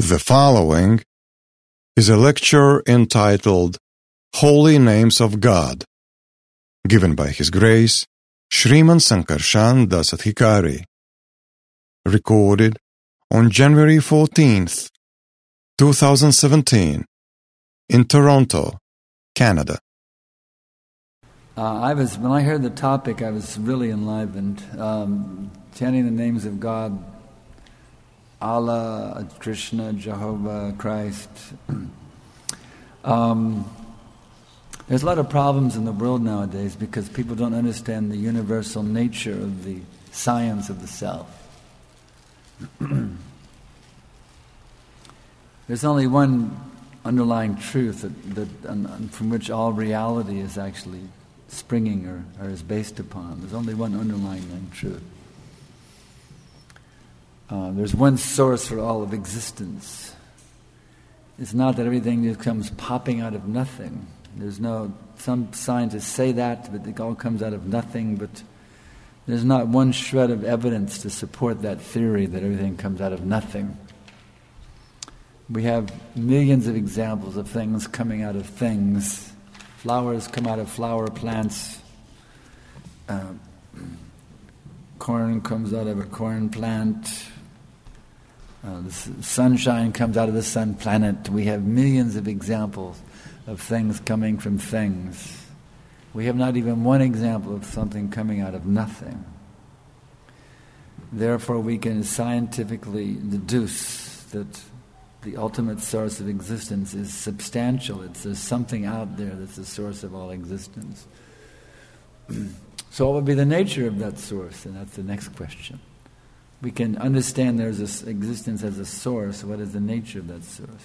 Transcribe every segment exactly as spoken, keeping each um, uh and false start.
The following is a lecture entitled Holy Names of God, given by His Grace, Sriman Sankarshan Dasadhikari, recorded on January fourteenth, twenty seventeen, in Toronto, Canada. Uh, I was when I heard the topic, I was really enlivened. Um, chanting the names of God, Allah, Krishna, Jehovah, Christ. um, there's a lot of problems in the world nowadays because people don't understand the universal nature of the science of the self. There's only one underlying truth that, that um, from which all reality is actually springing or, or is based upon. There's only one underlying truth. Uh, there's one source for all of existence. It's not that everything just comes popping out of nothing. There's no, some scientists say that, but it all comes out of nothing, but there's not one shred of evidence to support that theory that everything comes out of nothing. We have millions of examples of things coming out of things. Flowers come out of flower plants. Uh, corn comes out of a corn plant. Uh, the sunshine comes out of the sun planet. We have millions of examples of things coming from things. We have not even one example of something coming out of nothing. Therefore, we can scientifically deduce that the ultimate source of existence is substantial. It's there's something out there that's the source of all existence. So what would be the nature of that source? And that's the next question. We can understand there's this existence as a source. What is the nature of that source?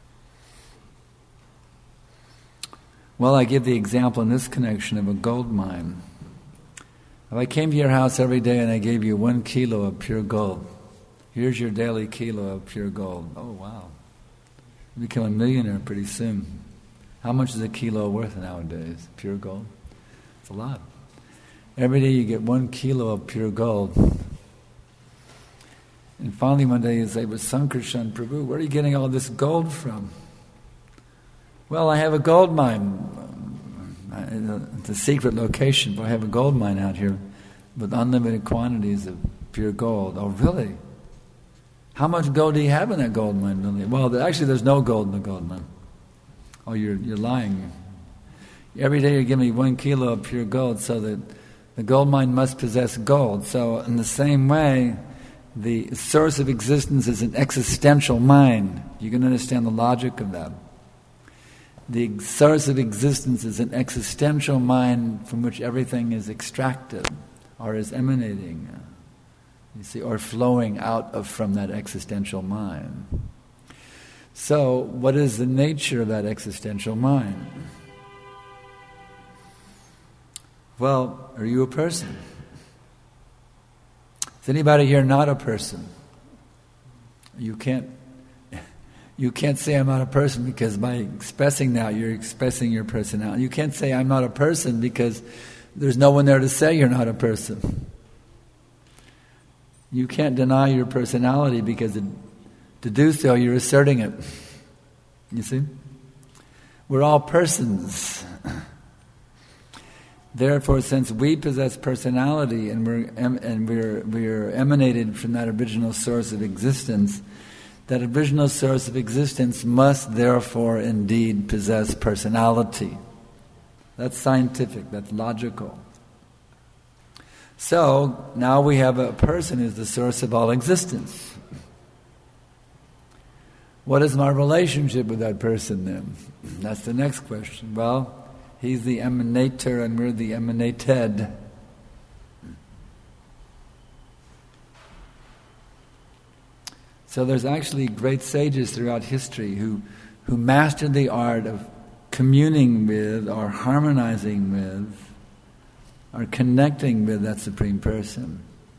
Well, I give the example in this connection of a gold mine. If I came to your house every day and I gave you one kilo of pure gold, here's your daily kilo of pure gold. Oh, wow. You become a millionaire pretty soon. How much is a kilo worth nowadays? Pure gold? It's a lot. Every day you get one kilo of pure gold. And finally one day you say, but Sankarshan Prabhu, where are you getting all this gold from? Well, I have a gold mine. It's a secret location, but I have a gold mine out here with unlimited quantities of pure gold. Oh, really? How much gold do you have in that gold mine, Lily? Well, actually, there's no gold in the gold mine. Oh, you're you're lying. Every day you give me one kilo of pure gold, so that the gold mine must possess gold. So, in the same way, the source of existence is an existential mind. You can understand the logic of that. The source of existence is an existential mind from which everything is extracted or is emanating. You see, or flowing out of from that existential mind. So, what is the nature of that existential mind? Well, are you a person? Is anybody here not a person? You can't you can't say I'm not a person because by expressing that you're expressing your personality. You can't say I'm not a person because there's no one there to say you're not a person. You can't deny your personality because it, to do so you're asserting it. You see? We're all persons. Therefore, since we possess personality and we're em- and we're we're emanated from that original source of existence, that original source of existence must therefore indeed possess personality. That's scientific, that's logical. So, now we have a person who's the source of all existence. What is my relationship with that person then? That's the next question. Well, he's the emanator and we're the emanated. So there's actually great sages throughout history who, who mastered the art of communing with or harmonizing with or connecting with that Supreme Person.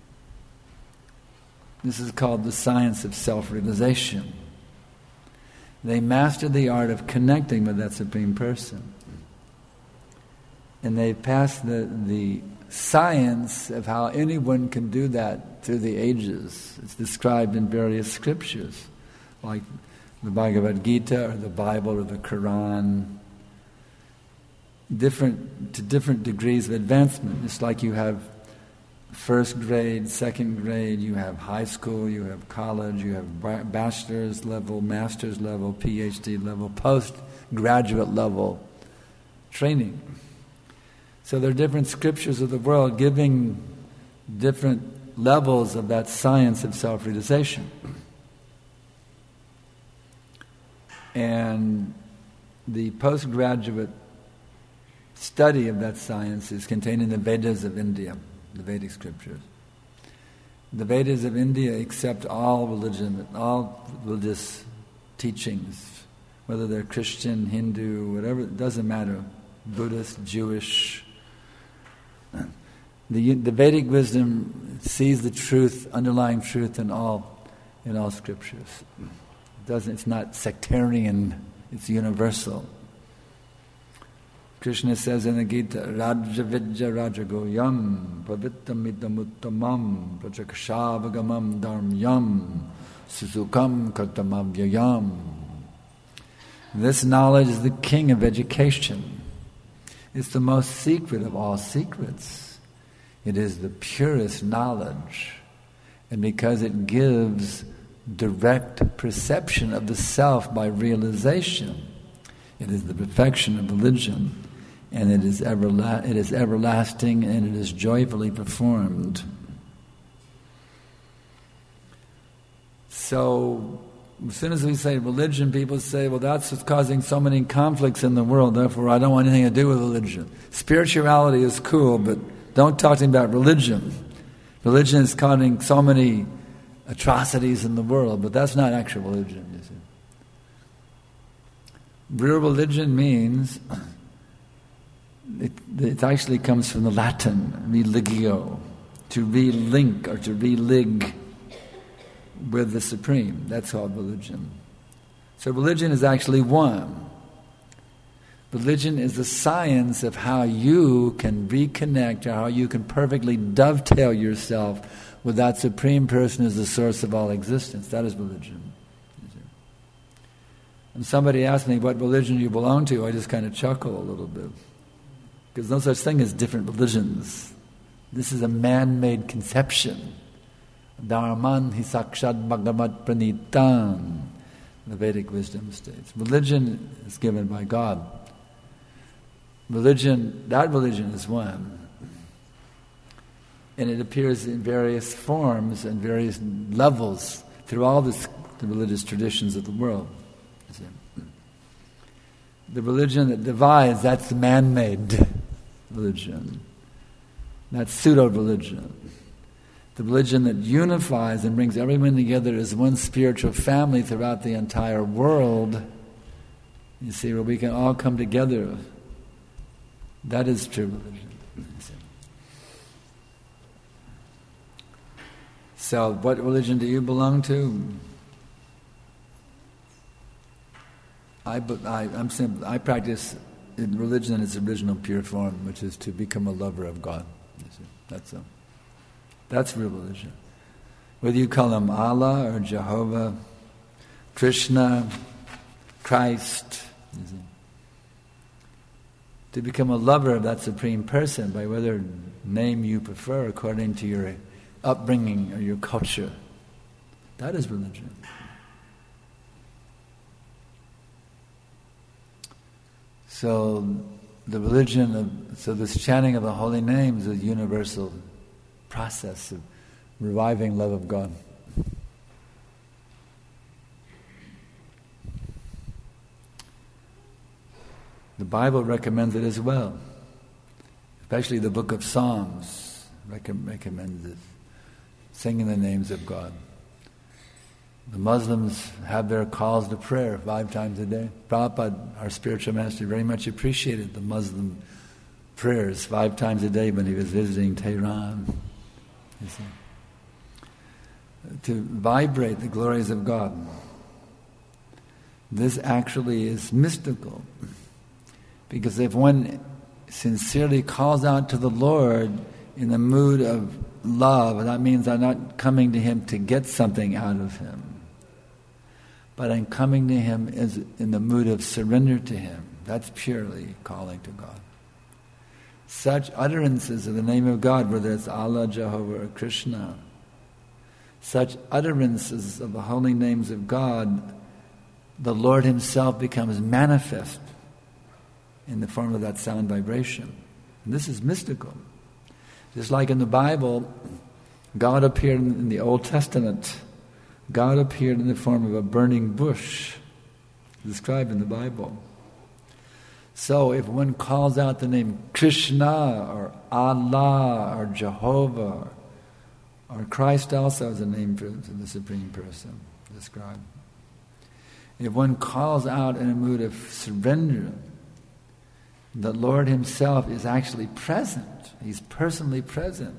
This is called the science of self-realization. They mastered the art of connecting with that Supreme Person. And they passed the, the science of how anyone can do that through the ages. It's described in various scriptures. like the Bhagavad Gita or the Bible or the Quran. Different to different degrees of advancement. It's like you have first grade, second grade, you have high school, you have college, you have bachelor's level, master's level, PhD level, postgraduate level training. So there are different scriptures of the world giving different levels of that science of self-realization. And the postgraduate study of that science is contained in the Vedas of India, the Vedic scriptures. The Vedas of India accept all religion, all religious teachings, whether they're Christian, Hindu, whatever, it doesn't matter, Buddhist, Jewish. The, the Vedic wisdom sees the truth, underlying truth in all, in all scriptures. It doesn't, it's not sectarian, it's universal. Krishna says in the Gita, Rajavidya Rajagoyam Pavittamidamuttamam Prajakshavagam Dharmyam Susukam Kartamabhyayam. This knowledge is the king of education. It's the most secret of all secrets. It is the purest knowledge. And because it gives direct perception of the self by realization, it is the perfection of religion. And it is everla- it is everlasting, and it is joyfully performed. So, as soon as we say religion, people say, well, that's what's causing so many conflicts in the world, therefore I don't want anything to do with religion. Spirituality is cool, but don't talk to me about religion. Religion is causing so many atrocities in the world, but that's not actual religion, you see. Real religion means... It, it actually comes from the Latin, religio, to relink or to relig with the Supreme. That's called religion. So religion is actually one. Religion is the science of how you can reconnect, or how you can perfectly dovetail yourself with that Supreme Person as the source of all existence. That is religion. And somebody asked me what religion you belong to, I just kind of chuckle a little bit. Because no such thing as different religions. This is a man-made conception. Dharman hi sakshat bhagavat pranitan, the Vedic wisdom states. Religion is given by God. Religion, that religion is one. And it appears in various forms and various levels through all this, the religious traditions of the world. The religion that divides, that's the man-made religion. That's pseudo-religion. The religion that unifies and brings everyone together as one spiritual family throughout the entire world, you see, where we can all come together. That is true religion. So, what religion do you belong to? I, I, I'm simple, I practice in religion in its original pure form, which is to become a lover of God. That's a, that's real religion. Whether you call him Allah or Jehovah, Krishna, Christ, to become a lover of that Supreme Person by whatever name you prefer according to your upbringing or your culture. That is religion. So the religion of, so this chanting of the holy names is a universal process of reviving love of God. The Bible recommends it as well. Especially the book of Psalms recommends it. Singing the names of God. The Muslims have their calls to prayer five times a day. Prabhupada, our spiritual master, very much appreciated the Muslim prayers five times a day when he was visiting Tehran. You see. To vibrate the glories of God. This actually is mystical. Because if one sincerely calls out to the Lord in the mood of love, that means I'm not coming to Him to get something out of Him. But I'm coming to Him is in the mood of surrender to Him. That's purely calling to God. Such utterances of the name of God, whether it's Allah, Jehovah, or Krishna, such utterances of the holy names of God, the Lord Himself becomes manifest in the form of that sound vibration. And this is mystical. Just like in the Bible, God appeared in the Old Testament. God appeared in the form of a burning bush, described in the Bible. So if one calls out the name Krishna or Allah or Jehovah or Christ also is a name for the Supreme Person described. If one calls out in a mood of surrender, the Lord Himself is actually present. He's personally present.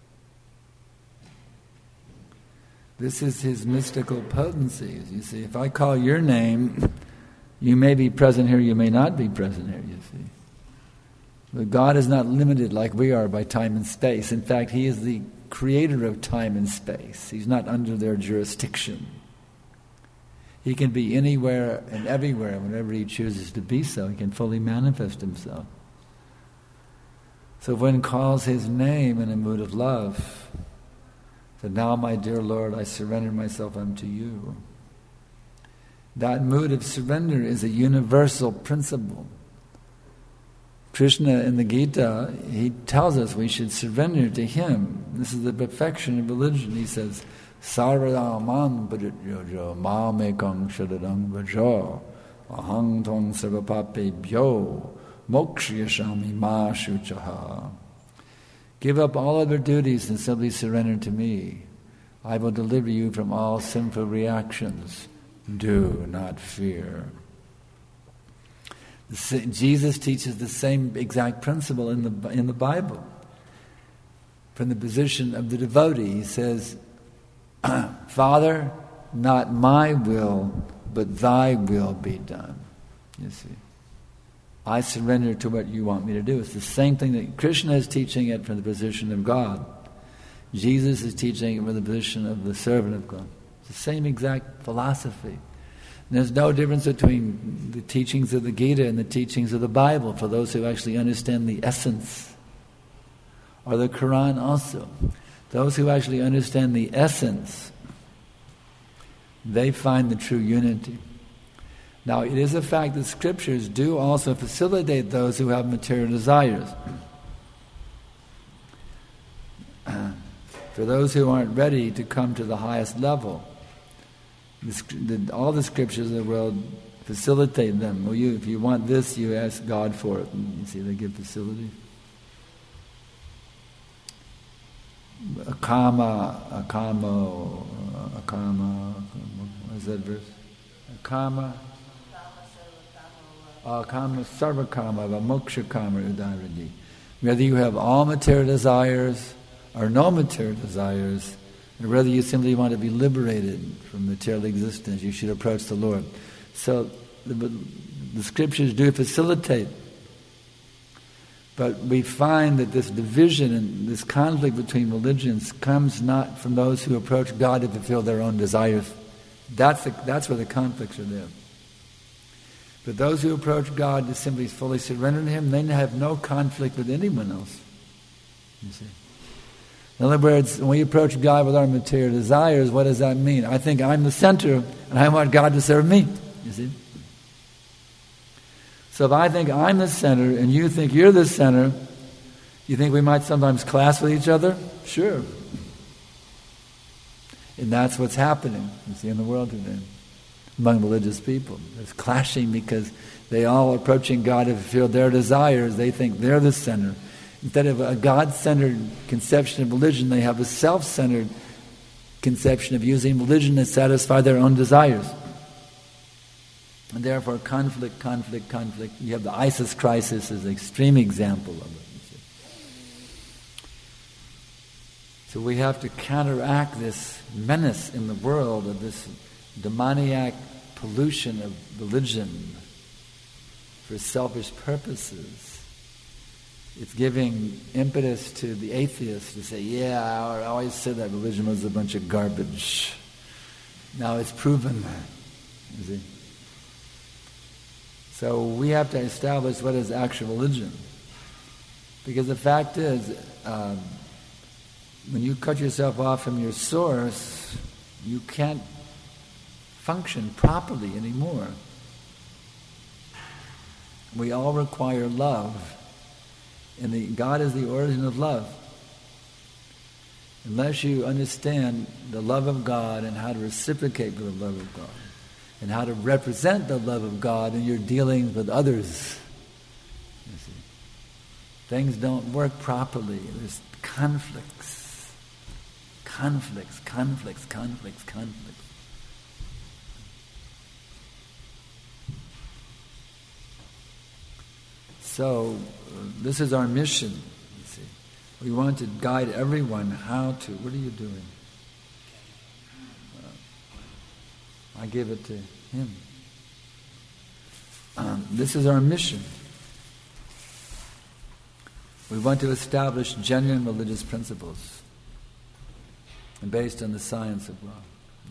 This is His mystical potency. You see, if I call your name, you may be present here, you may not be present here, you see. But God is not limited like we are by time and space. In fact, He is the creator of time and space. He's not under their jurisdiction. He can be anywhere and everywhere whenever He chooses to be so. He can fully manifest Himself. So if one calls His name in a mood of love, that now, my dear Lord, I surrender myself unto You. That mood of surrender is a universal principle. Krishna in the Gita, he tells us we should surrender to Him. This is the perfection of religion. He says, Sarvadamam parityojo mamekang shadadang vajo ahang tong sarvapape byo mokshiyashami ma shuchaha. Give up all other duties and simply surrender to Me. I will deliver you from all sinful reactions. Do not fear. Jesus teaches the same exact principle in the in the Bible. From the position of the devotee, He says, Father, not my will, but Thy will be done. You see. I surrender to what You want me to do. It's the same thing that Krishna is teaching it from the position of God. Jesus is teaching it from the position of the servant of God. It's the same exact philosophy. And there's no difference between the teachings of the Gita and the teachings of the Bible for those who actually understand the essence. Or the Quran also. Those who actually understand the essence, they find the true unity. Now, it is a fact that Scriptures do also facilitate those who have material desires. For those who aren't ready to come to the highest level, the, the, all the Scriptures of the world facilitate them. Well, you, if you want this, you ask God for it. And you see, they give facility. Akama, akamo, akama, what is that verse? Akama, akama, sarvakama, moksha kama, udaradi. Whether you have all material desires or no material desires, or whether you simply want to be liberated from material existence, you should approach the Lord. So the, the Scriptures do facilitate. But we find that this division and this conflict between religions comes not from those who approach God to fulfill their own desires. That's the, that's where the conflicts are there. But those who approach God to simply fully surrender to Him, they have no conflict with anyone else. You see. In other words, when we approach God with our material desires, what does that mean? I think I'm the center and I want God to serve me. You see. So if I think I'm the center and you think you're the center, you think we might sometimes clash with each other? Sure. And that's what's happening, you see, in the world today, among religious people. There's clashing because they all are approaching God to fulfill their desires. They think they're the center. Instead of a God-centered conception of religion, they have a self-centered conception of using religion to satisfy their own desires. And therefore, conflict, conflict, conflict. You have the ISIS crisis as an extreme example of it. You see. So we have to counteract this menace in the world of this demoniac pollution of religion for selfish purposes. It's giving impetus to the atheists to say, yeah, I always said that religion was a bunch of garbage. Now it's proven that. see. So we have to establish what is actual religion. Because the fact is, um, when you cut yourself off from your source, you can't function properly anymore. We all require love. And the, God is the origin of love. Unless you understand the love of God and how to reciprocate with the love of God, and how to represent the love of God in your dealings with others, you see, things don't work properly. There's conflicts, conflicts, conflicts, conflicts, conflicts. So, uh, this is our mission, you see. We want to guide everyone how to... What are you doing? Uh, I give it to him. Um, this is our mission. We want to establish genuine religious principles based on the science of love.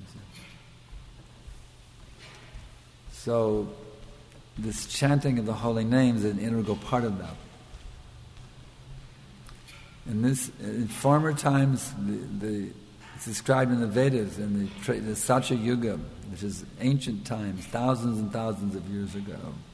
So, this chanting of the holy names is an integral part of that. In this, in former times, the, the, it's described in the Vedas, in the, the Satya Yuga, which is ancient times, thousands and thousands of years ago.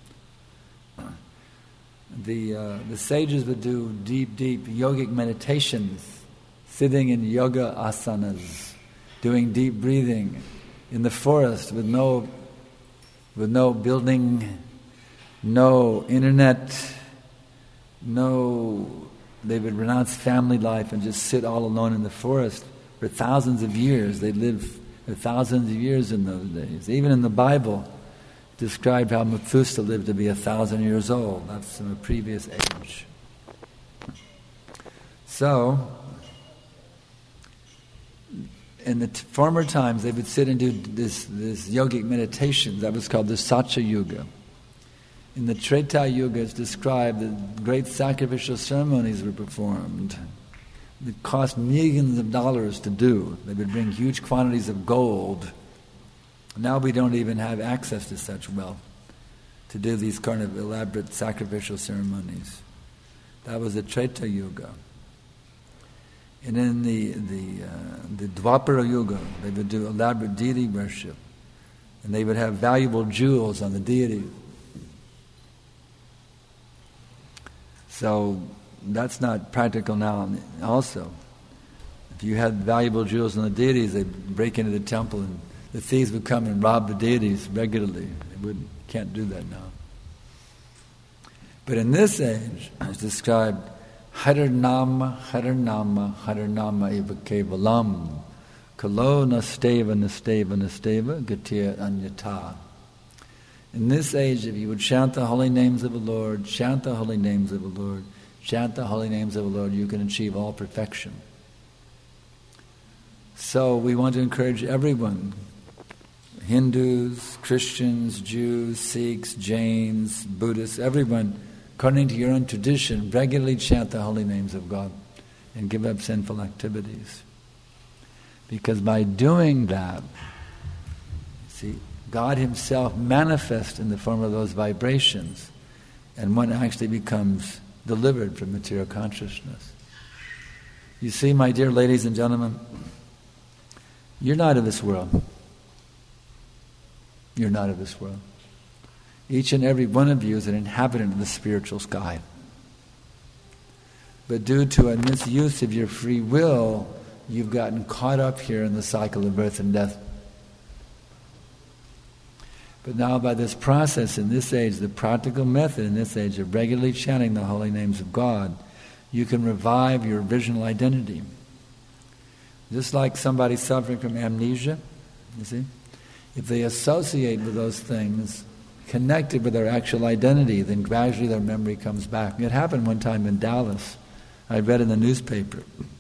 The uh, the sages would do deep, deep yogic meditations, sitting in yoga asanas, doing deep breathing in the forest with no with no building, no internet, no. They would renounce family life and just sit all alone in the forest for thousands of years. They lived for thousands of years in those days. Even in the Bible, it described how Methuselah lived to be a thousand years old. That's from a previous age. So, in the t- former times, they would sit and do this, this yogic meditation. That was called the Satya Yuga. In the Treta Yuga, it's described that great sacrificial ceremonies were performed. It cost millions of dollars to do. They would bring huge quantities of gold. Now we don't even have access to such wealth to do these kind of elaborate sacrificial ceremonies. That was the Treta Yuga. And in the the, uh, the Dwapara Yuga, they would do elaborate deity worship. And they would have valuable jewels on the deity. So that's not practical now also. If you had valuable jewels on the deities, they'd break into the temple and the thieves would come and rob the deities regularly. They wouldn't, can't do that now. But in this age, it's described, Harinama, Harinama, Harinama eva kevalam, Kalo nasteva, nasteva, nasteva, gatir anyata. In this age, if you would chant the holy names of the Lord, chant the holy names of the Lord, chant the holy names of the Lord, you can achieve all perfection. So we want to encourage everyone, Hindus, Christians, Jews, Sikhs, Jains, Buddhists, everyone, according to your own tradition, regularly chant the holy names of God and give up sinful activities. Because by doing that, see, God Himself manifests in the form of those vibrations, and one actually becomes delivered from material consciousness. You see, my dear ladies and gentlemen, you're not of this world. You're not of this world. Each and every one of you is an inhabitant of the spiritual sky. But due to a misuse of your free will, you've gotten caught up here in the cycle of birth and death. But now by this process in this age, the practical method in this age of regularly chanting the holy names of God, you can revive your original identity. Just like somebody suffering from amnesia, you see, if they associate with those things connected with their actual identity, then gradually their memory comes back. It happened one time in Dallas. I read in the newspaper.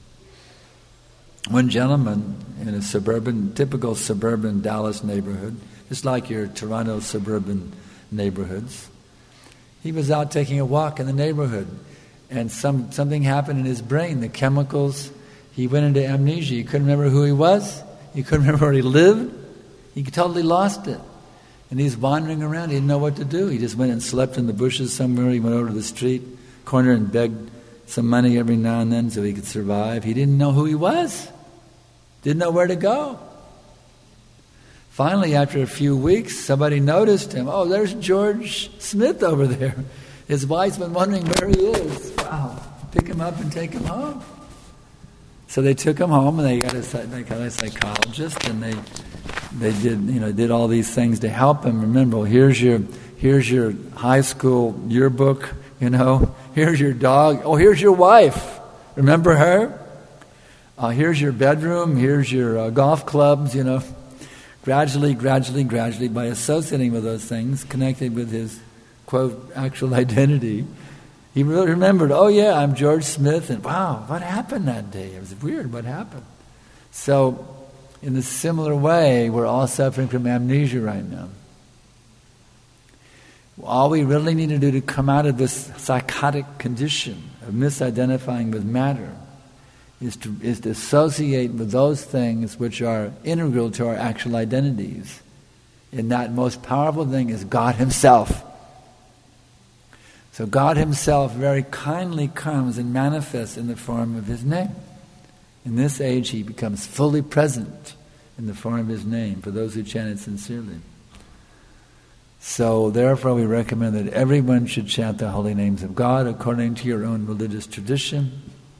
One gentleman in a suburban, typical suburban Dallas neighborhood, just like your Toronto suburban neighborhoods, he was out taking a walk in the neighborhood, and some something happened in his brain. The chemicals, he went into amnesia. He couldn't remember who he was. He couldn't remember where he lived. He totally lost it. And he's wandering around. He didn't know what to do. He just went and slept in the bushes somewhere. He went over to the street corner and begged some money every now and then so he could survive. He didn't know who he was. Didn't know where to go. Finally, after a few weeks, somebody noticed him. Oh, there's George Smith over there. His wife's been wondering where he is. Wow. Pick him up and take him home. So they took him home, and they got a, they got a psychologist, and they they did you know did all these things to help him. Remember, well, here's your here's your high school yearbook. You know, here's your dog. Oh, here's your wife. Remember her? Uh, here's your bedroom. Here's your uh, golf clubs. You know, gradually, gradually, gradually, by associating with those things, connected with his quote actual identity. He really remembered, oh yeah, I'm George Smith, and wow, what happened that day? It was weird, what happened? So, in a similar way, we're all suffering from amnesia right now. All we really need to do to come out of this psychotic condition of misidentifying with matter is to, is to associate with those things which are integral to our actual identities. And that most powerful thing is God Himself. So God Himself very kindly comes and manifests in the form of His name. In this age He becomes fully present in the form of His name for those who chant it sincerely. So therefore we recommend that everyone should chant the holy names of God according to your own religious tradition.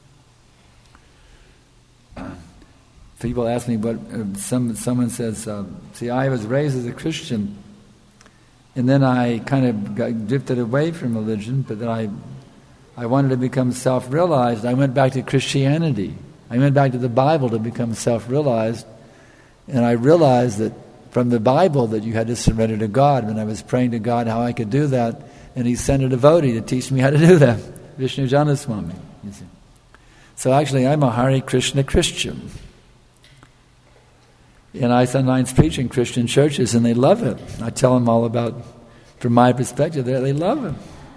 People ask me what, uh, some, someone says, uh, see, I was raised as a Christian, and then I kind of got drifted away from religion, but then I I wanted to become self-realized. I went back to Christianity. I went back to the Bible to become self-realized, and I realized that from the Bible that you had to surrender to God. When I was praying to God how I could do that, and He sent a devotee to teach me how to do that, Vishnu Janaswami. You see. So actually I'm a Hare Krishna Christian. And I sometimes preach in Christian churches, and they love it. I tell them all about, from my perspective, they love it.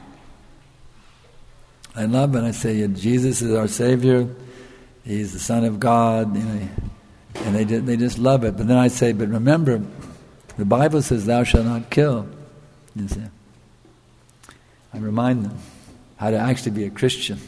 I love it. I say, Jesus is our Savior. He's the Son of God. You know, and they they just love it. But then I say, but remember, the Bible says, "Thou shalt not kill." You see. I remind them how to actually be a Christian.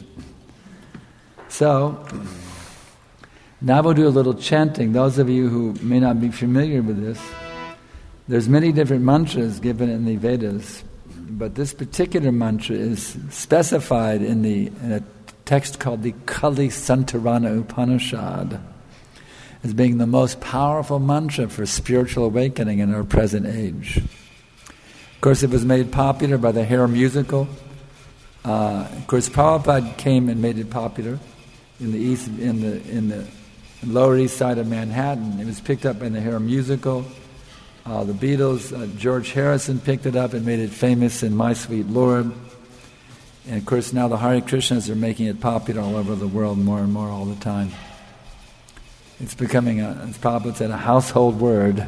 So now we'll do a little chanting. Those of you who may not be familiar with this, there's many different mantras given in the Vedas, but this particular mantra is specified in the in a text called the Kali Santarana Upanishad as being the most powerful mantra for spiritual awakening in our present age. Of course, it was made popular by the Hair musical. Uh, of course, Prabhupada came and made it popular in the east, in the in the Lower East Side of Manhattan. It was picked up in the Hair musical. Uh, the Beatles, uh, George Harrison picked it up and made it famous in My Sweet Lord. And of course now the Hare Krishnas are making it popular all over the world more and more all the time. It's becoming, a, as Prabhupada said, a household word.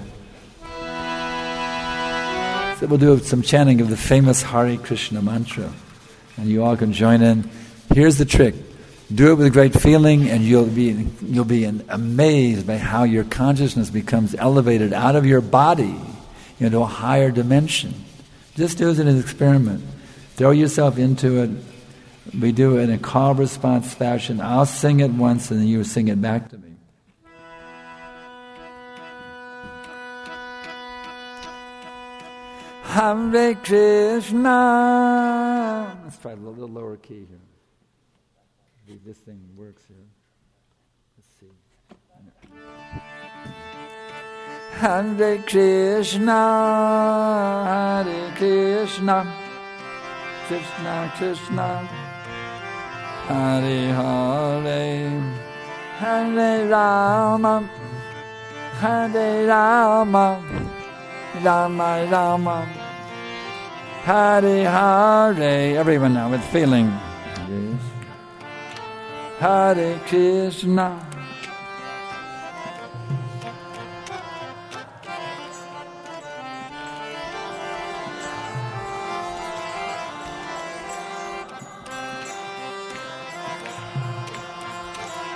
So we'll do some chanting of the famous Hare Krishna mantra. And you all can join in. Here's the trick. Do it with great feeling, and you'll be you'll be amazed by how your consciousness becomes elevated out of your body into a higher dimension. Just do it as an experiment. Throw yourself into it. We do it in a call response fashion. I'll sing it once, and then you sing it back to me. Hare Krishna. Let's try a little lower key here. This thing works here. Let's see. Hare Krishna, Hare Krishna, Krishna Krishna, Hare Hare, Hare Rama, Hare Rama, Rama Rama, Hare Hare. Everyone now with feeling. Yes. Hare Krishna.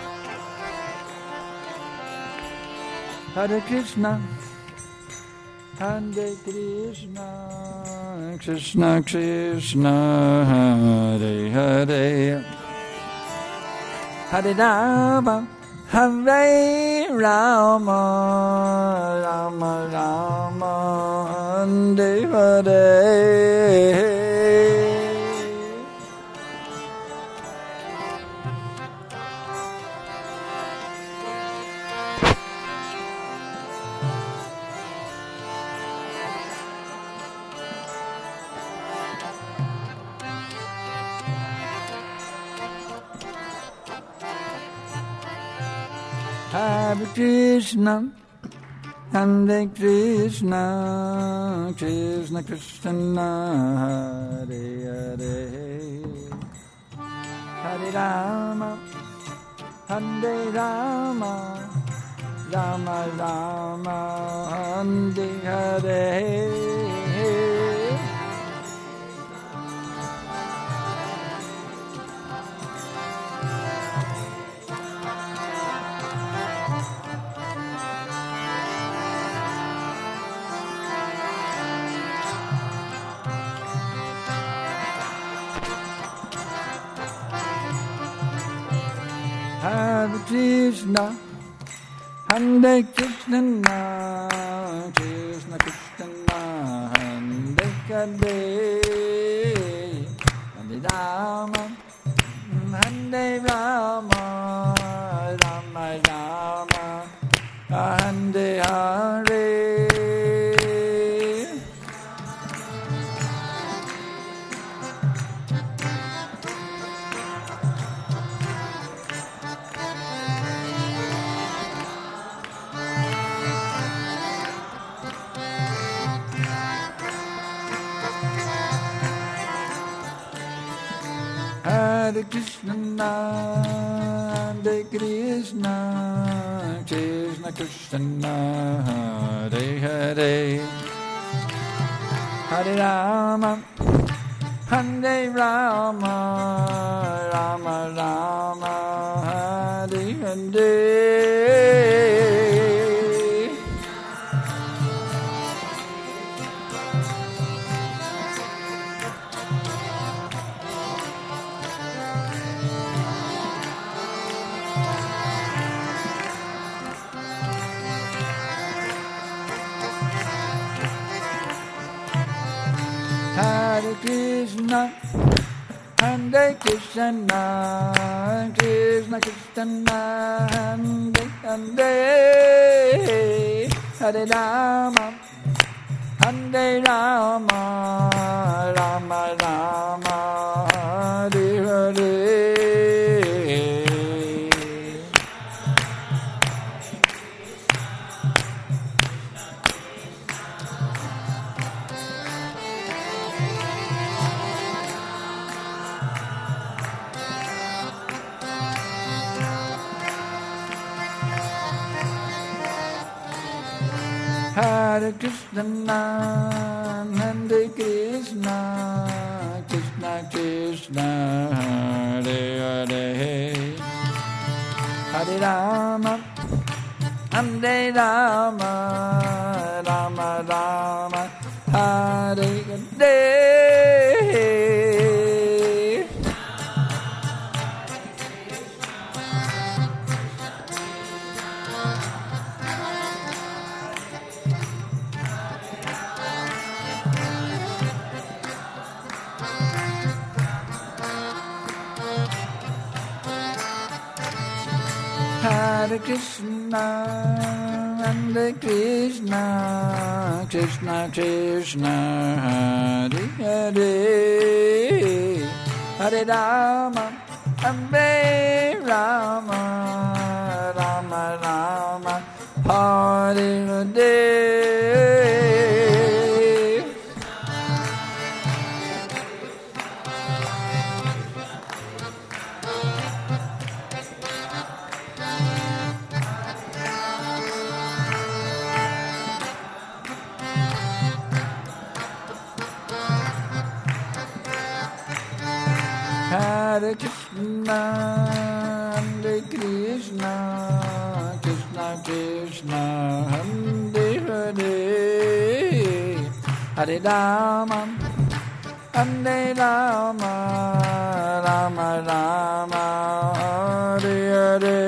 Hare Krishna. Hare Krishna, Krishna Krishna, Hare Hare, Hare Rama, Hare Rama, Rama Rama, Hare Hare. Hare Krishna, Hare Krishna, Krishna Krishna, Hare Hare, Hare Rama, Hare Rama, Rama Rama, Hare Hare. Hare Krishna, Hare Krishna, Krishna Krishna, Hare Hare, Hare Rama, Hare Rama, Rama Rama, Hare Hare. Hare Krishna, Hare Krishna, Krishna Krishna, Hare Hare, Hare Rama, Hare Rama, Rama Rama, Hare Hare. Hare Krishna, Hare Krishna, Krishna Krishna, Hare Hare, Hare Rama, Hare Rama, Rama Rama, Hare Hare. Hare Krishna, Hare Krishna, Krishna Krishna, Hare Hare, Hare Rama, Hare Rama, Rama Rama, Hare Hare. Hare Krishna, Hare Krishna, Krishna Krishna, Hare Hare, Hare Rama, Hare Rama, Rama Rama, Hare Hare. Hare Krishna, Hare Krishna, Krishna Krishna, Hare Hare, Hare Rama, Hare Rama, Rama Rama, Hare Hare.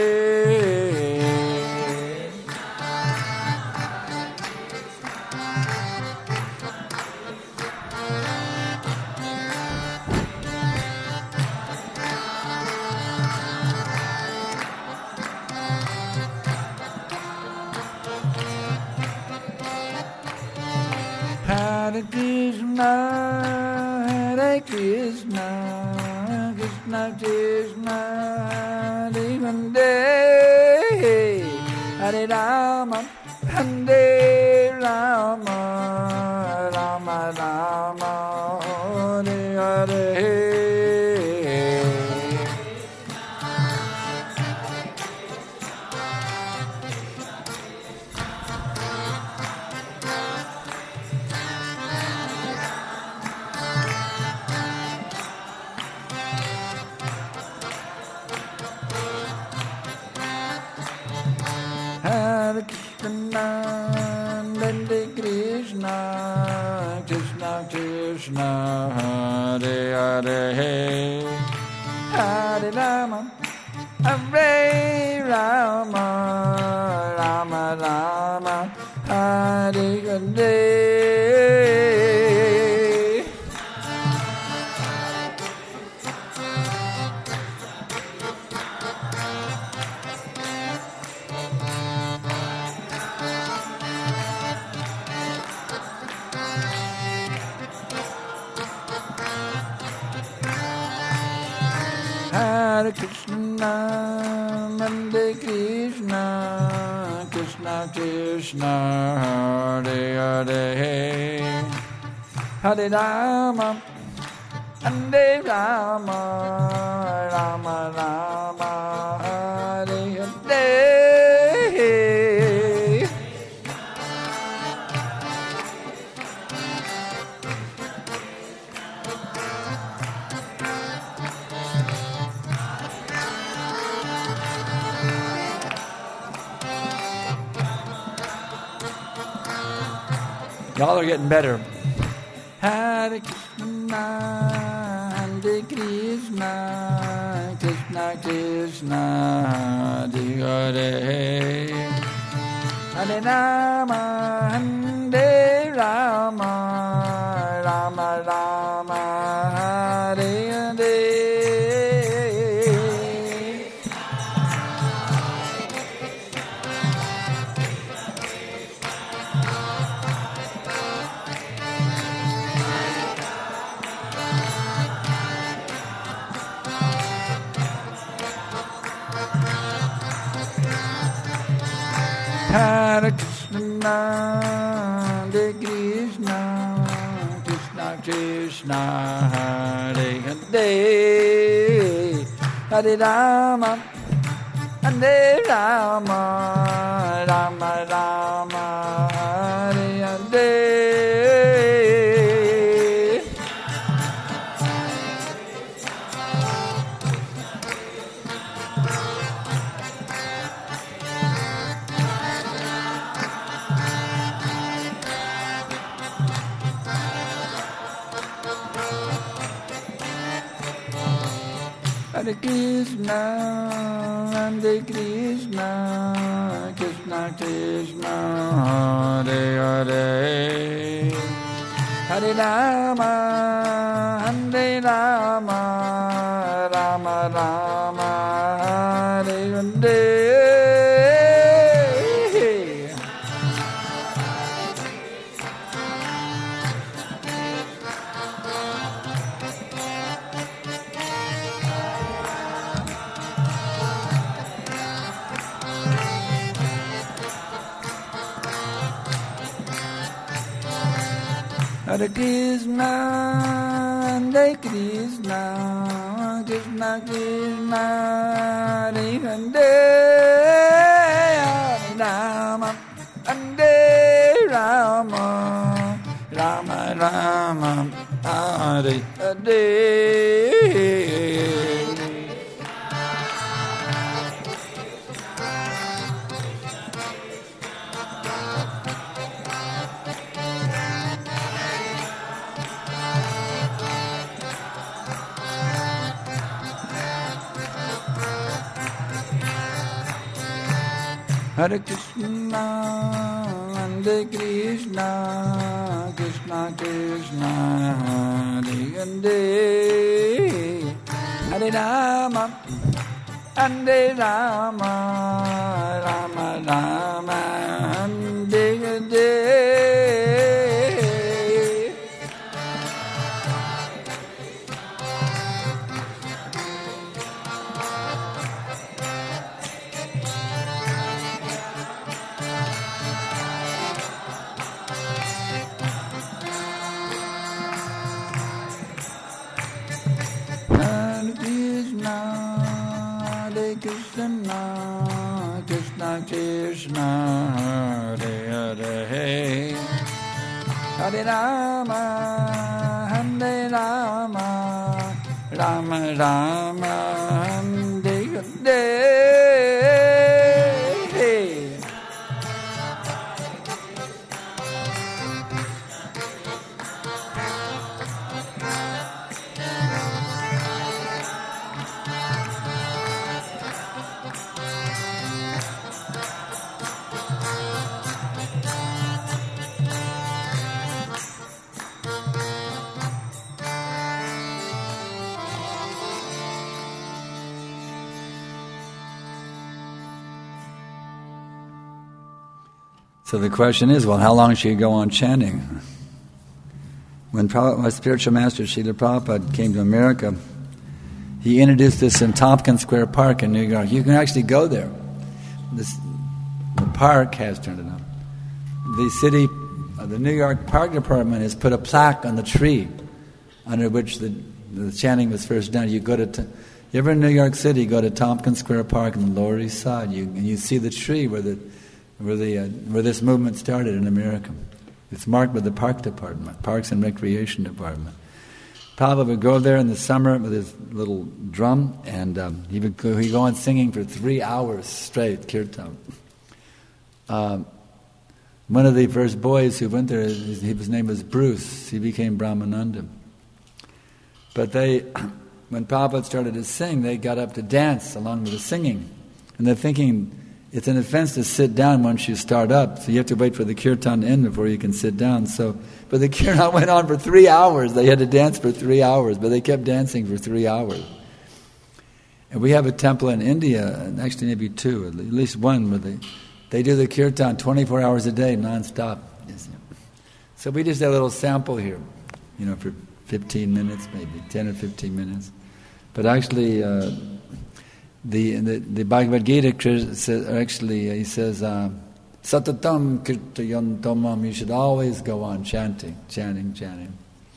Hare Krishna, Hare Krishna, Krishna Krishna, Hare Hare, Hare Rama, Hare Rama, Rama Rama, Hare Hare. Hare Krishna, Hare Krishna, Krishna Krishna, Hare Hare, Hare Rama, Hare Rama, Rama Rama, Hare Hare. Hare Krishna, Hare Krishna, Krishna Krishna, Hare Hare, Hare Rama, Hare Rama, Rama Rama, Hare Hare. Y'all are getting better. Hare Krishna, Hare Krishna, Krishna Krishna, Hare Hare, Hare Rama, Hare Rama, Rama Rama, Hare Hare. Hare Krishna, Hare Krishna, Krishna Krishna, Hare Hare, Hare Rama, Hare Rama, Rama Rama, Hare Hare. Hare Krishna, Hare Krishna, Krishna Krishna, Hare Hare, Hare Rama, Hare Rama, Rama Rama, Hare Hare. Hare Krishna, Hare Krishna, Krishna Krishna, Hare Hare, Hare Rama, Hare Rama, Rama Rama, Hare Hare. Hare Krishna, Hare Krishna, Krishna Krishna, Hare Hare, Hare Rama, Hare Rama, Rama Rama, Hare Hare. Krishna, Krishna Krishna, Hare Hare, Hare Rama, Hare Rama, Rama Rama, Hare Hare. So the question is, well, how long should you go on chanting? When my spiritual master, Srila Prabhupada, came to America, he introduced this in Tompkins Square Park in New York. You can actually go there. This, the park has turned it on. The city, uh, the New York Park Department has put a plaque on the tree under which the, the chanting was first done. You go to, t- you ever in New York City, go to Tompkins Square Park on the Lower East Side, you, and you see the tree where the where the uh, where this movement started in America. It's marked by the Park Department, Parks and Recreation Department. Prabhupada would go there in the summer with his little drum, and um, he would go, he'd go on singing for three hours straight, kirtan. Um, one of the first boys who went there, his, his name was Bruce. He became Brahmananda. But they, when Prabhupada started to sing, they got up to dance along with the singing. And they're thinking, it's an offense to sit down once you start up, so you have to wait for the kirtan to end before you can sit down. So, but the kirtan went on for three hours. They had to dance for three hours, but they kept dancing for three hours. And we have a temple in India, and actually maybe two, at least one, where they, they do the kirtan twenty-four hours a day, non-stop. So we just had a little sample here, you know, for fifteen minutes, maybe ten or fifteen minutes. But actually, uh, The, the the Bhagavad Gita says, actually, uh, he says, uh, Satatam kirtayantamam, you should always go on chanting, chanting, chanting.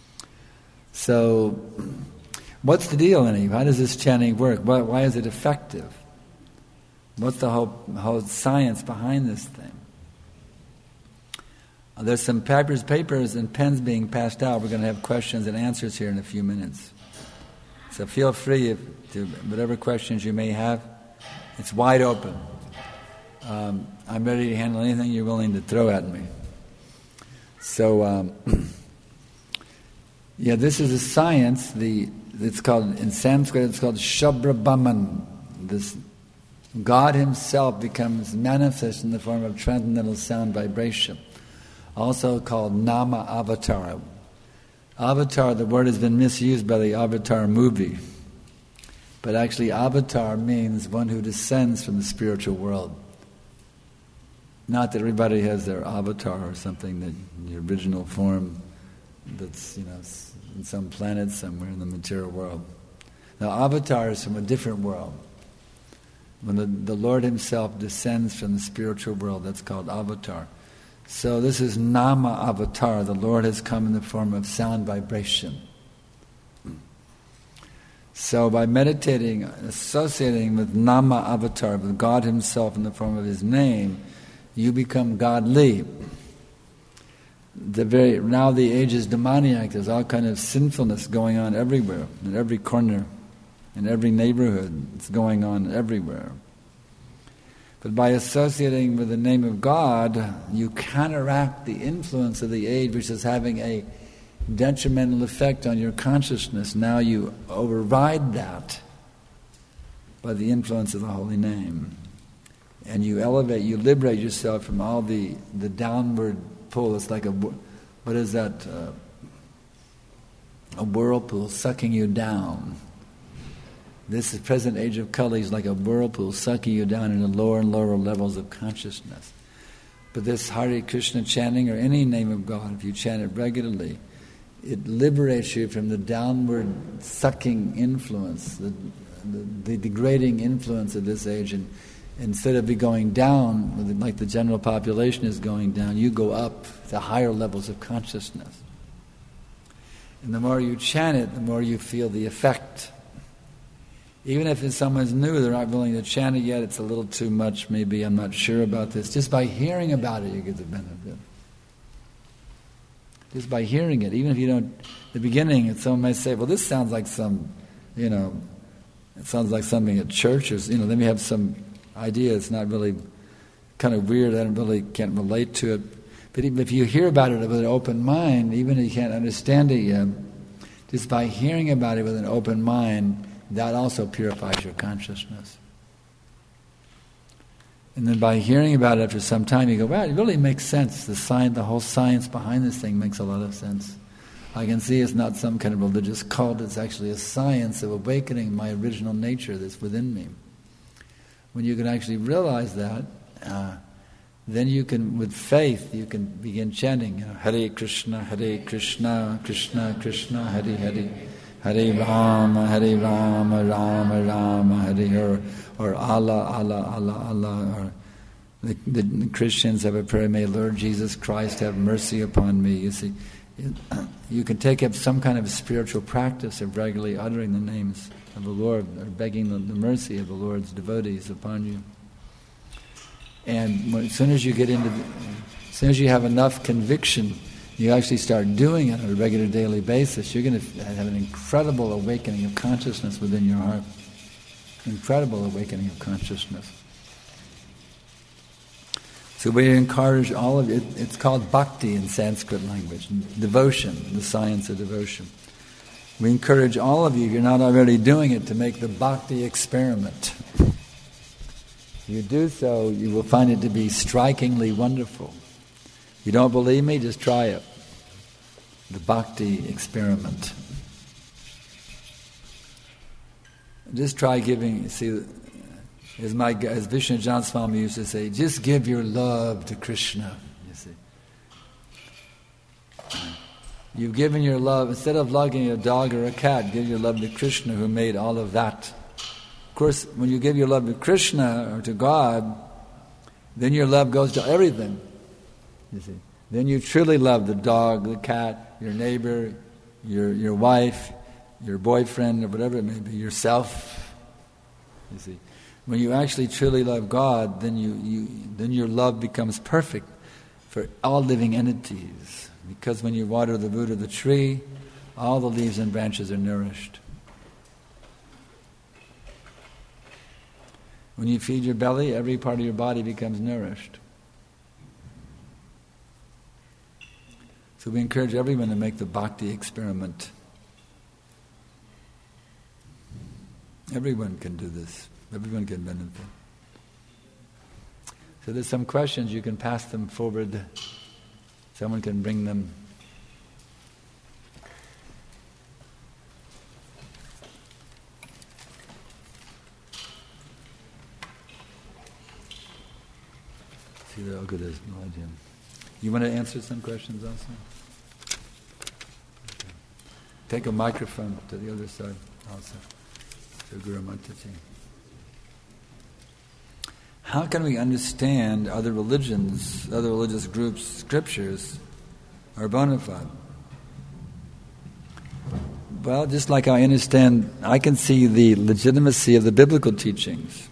So, what's the deal anyway? How does this chanting work? Why, why is it effective? What's the whole, whole science behind this thing? Uh, there's some papers, papers and pens being passed out. We're going to have questions and answers here in a few minutes. So feel free if, to whatever questions you may have. It's wide open. Um, I'm ready to handle anything you're willing to throw at me. So, um, yeah, this is a science. The it's called in Sanskrit. It's called Shabrabhaman. This God Himself becomes manifest in the form of transcendental sound vibration, also called Nama Avatar. Avatar, the word has been misused by the Avatar movie. But actually, Avatar means one who descends from the spiritual world. Not that everybody has their avatar or something, that the original form that's, you know, in some planet somewhere in the material world. Now, Avatar is from a different world. When the, the Lord Himself descends from the spiritual world, that's called Avatar. So this is Nama Avatar. The Lord has come in the form of sound vibration. So by meditating, associating with Nama Avatar, with God Himself in the form of His name, you become godly. The very now the age is demoniac. There's all kind of sinfulness going on everywhere, in every corner, in every neighborhood. It's going on everywhere. But by associating with the name of God, you counteract the influence of the age, which is having a detrimental effect on your consciousness. Now you override that by the influence of the holy name. and you elevate, you liberate yourself from all the, the downward pull. It's like a, what is that? Uh, a whirlpool sucking you down. This is present age of Kali is like a whirlpool sucking you down into lower and lower levels of consciousness. But this Hare Krishna chanting, or any name of God, if you chant it regularly, it liberates you from the downward sucking influence, the, the, the degrading influence of this age. And instead of be going down, like the general population is going down, you go up to higher levels of consciousness. And the more you chant it, the more you feel the effect. Even if it's someone's new, they're not willing to chant it yet, it's a little too much, maybe I'm not sure about this. Just by hearing about it, you get the benefit. Just by hearing it, even if you don't, at the beginning, someone might say, well, this sounds like some, you know, it sounds like something at church, or, you know, they may have some idea, it's not really, kind of weird, I don't really, can't relate to it. But even if you hear about it with an open mind, even if you can't understand it yet, just by hearing about it with an open mind, that also purifies your consciousness. And then by hearing about it after some time, you go, wow, it really makes sense. The science, the whole science behind this thing makes a lot of sense. I can see it's not some kind of religious cult, it's actually a science of awakening my original nature that's within me. When you can actually realize that, uh, then you can, with faith, you can begin chanting, you know, Hare Krishna, Hare Krishna, Krishna Krishna, Hare Hare, Hare Rama, Hare Rama, Rama Rama, Hare, or, or Allah, Allah, Allah, Allah, or the, the, the Christians have a prayer, may Lord Jesus Christ have mercy upon me. You see, you can take up some kind of spiritual practice of regularly uttering the names of the Lord, or begging the, the mercy of the Lord's devotees upon you. And when, as soon as you get into, the, as soon as you have enough conviction, you actually start doing it on a regular daily basis, you're going to have an incredible awakening of consciousness within your heart. Incredible awakening of consciousness. So we encourage all of it, it's called bhakti in Sanskrit language, devotion, the science of devotion. We encourage all of you, if you're not already doing it, to make the bhakti experiment. If you do so, you will find it to be strikingly wonderful. You don't believe me? Just try it. The bhakti experiment. Just try giving, see, as my as Vishnu Jan Swami used to say, just give your love to Krishna, you see. You've given your love, instead of loving a dog or a cat, give your love to Krishna who made all of that. Of course, when you give your love to Krishna or to God, then your love goes to everything. You see. Then you truly love the dog, the cat, your neighbor, your your wife, your boyfriend, or whatever it may be, yourself. You see. When you actually truly love God, then you, you then your love becomes perfect for all living entities. Because when you water the root of the tree, all the leaves and branches are nourished. When you feed your belly, every part of your body becomes nourished. So we encourage everyone to make the bhakti experiment. Everyone can do this. Everyone can benefit. So there's some questions, you can pass them forward. Someone can bring them. See, they're all good as well, Jim. You want to answer some questions also? Okay. Take a microphone to the other side also. To Guru Mataji. How can we understand other religions, other religious groups' scriptures are bona fide? Well, just like I understand, I can see the legitimacy of the biblical teachings.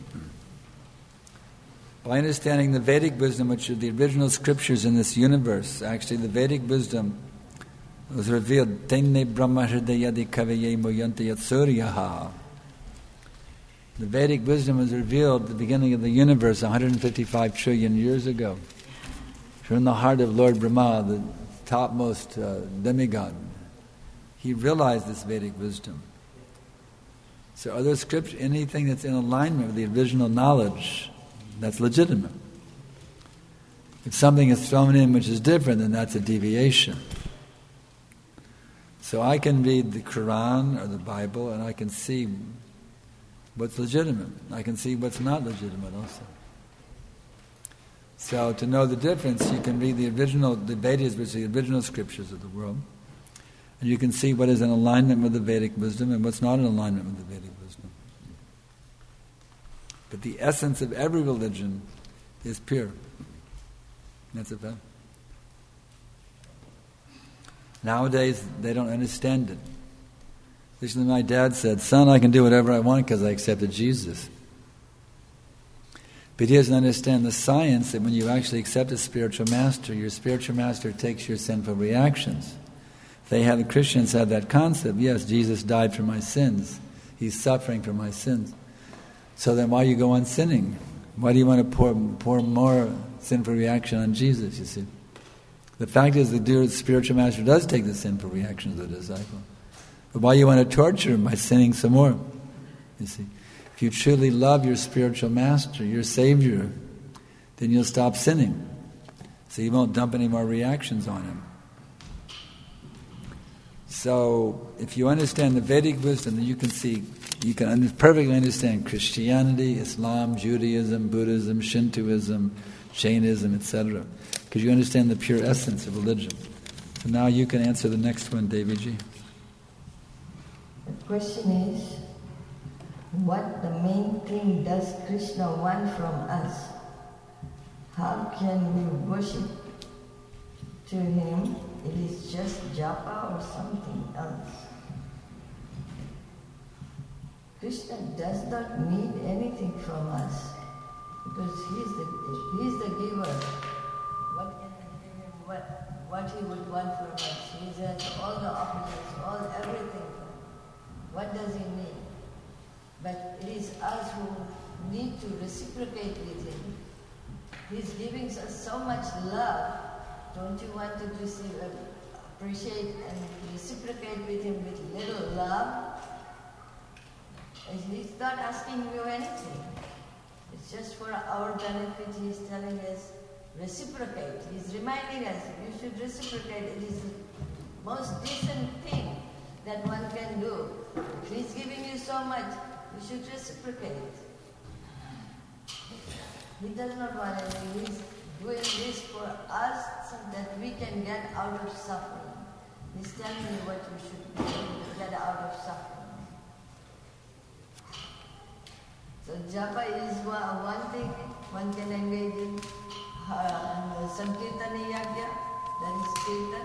By understanding the Vedic wisdom, which are the original scriptures in this universe, actually the Vedic wisdom was revealed. Tenne Brahma Hridayadi Kavaye Moyante Yatsuryaha. The Vedic wisdom was revealed at the beginning of the universe one hundred fifty-five trillion years ago. From the heart of Lord Brahma, the topmost uh, demigod. He realized this Vedic wisdom. So other scripture, anything that's in alignment with the original knowledge, That's legitimate. If something is thrown in which is different, then that's a deviation. So I can read the Quran or the Bible and I can see what's legitimate. I can see what's not legitimate also. So to know the difference, you can read the original, the Vedas, which are the original scriptures of the world, and you can see what is in alignment with the Vedic wisdom and what's not in alignment with the Vedic wisdom. But the essence of every religion is pure. That's a fact. Nowadays, they don't understand it. Recently, my dad said, "Son, I can do whatever I want because I accepted Jesus." But he doesn't understand the science that when you actually accept a spiritual master, your spiritual master takes your sinful reactions. They have, the Christians have that concept, yes, Jesus died for my sins. He's suffering for my sins. So then why you go on sinning? Why do you want to pour, pour more sinful reaction on Jesus, you see? The fact is the spiritual master does take the sinful reactions of the disciple. But why you want to torture him by sinning some more? You see, if you truly love your spiritual master, your Savior, then you'll stop sinning. So you won't dump any more reactions on him. So if you understand the Vedic wisdom, then you can see, you can under, perfectly understand Christianity, Islam, Judaism, Buddhism, Shintoism, Jainism, et cetera. Because you understand the pure essence of religion. So now you can answer the next one, Daviji. The question is, what the main thing does Krishna want from us? How can we worship to him? It is just japa or something else. Krishna does not need anything from us because he is the, he is the giver. What can we give him? What, what he would want from us? He has all the opposites, all everything from him. What does he need? But it is us who need to reciprocate with him. He's giving us so much love. Don't you want to receive, appreciate and reciprocate with him with little love? He's not asking you anything. It's just for our benefit. He's telling us, reciprocate. He's reminding us, you should reciprocate. It is the most decent thing that one can do. If he's giving you so much, you should reciprocate. He does not want anything. He's doing this for us so that we can get out of suffering. He's telling you what you should do to get out of suffering. So japa is one, one thing one can engage in. Uh, Sankirtana yagya, that is kirtan.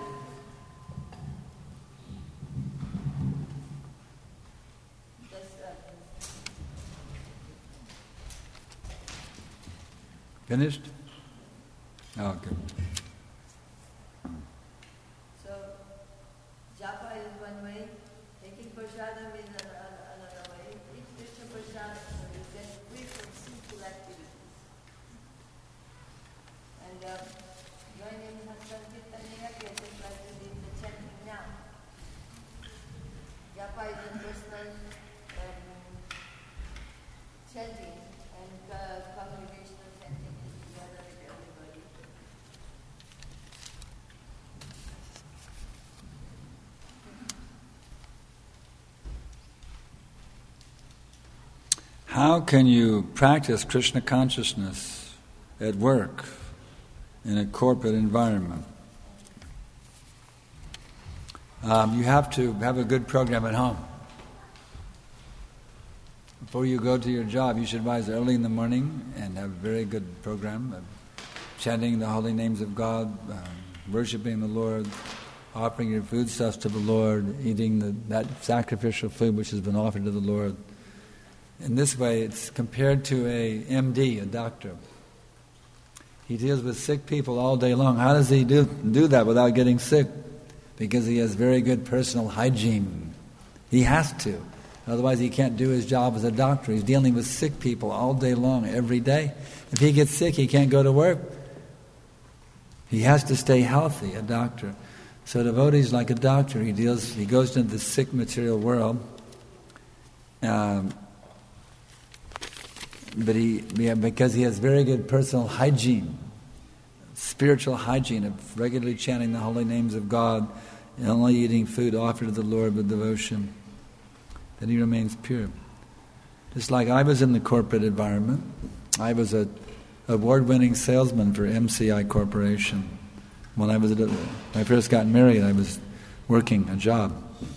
Finished? Oh, good. So, japa is one way, taking prasadam is another way. Each Krishna prasadam, so you get free from sinful activities. And uh, going in Sankirtana yagya, just like we did the chanting now. Japa is a personal um, chanting and uh, congregational chanting. How can you practice Krishna consciousness at work, in a corporate environment? Um, you have to have a good program at home. Before you go to your job, you should rise early in the morning and have a very good program of chanting the holy names of God, um, worshiping the Lord, offering your foodstuffs to the Lord, eating the, that sacrificial food which has been offered to the Lord. In this way, it's compared to a M D, a doctor. He deals with sick people all day long. How does he do, do that without getting sick? Because he has very good personal hygiene. He has to. Otherwise, he can't do his job as a doctor. He's dealing with sick people all day long, every day. If he gets sick, he can't go to work. He has to stay healthy, a doctor. So a devotee is like a doctor. He deals. He goes into the sick material world. Um, but he yeah, because he has very good personal hygiene, spiritual hygiene of regularly chanting the holy names of God and only eating food offered to the Lord with devotion, then he remains pure. Just like I was in the corporate environment, I was a award-winning salesman for M C I Corporation. When I was at, when I first got married, I was working a job.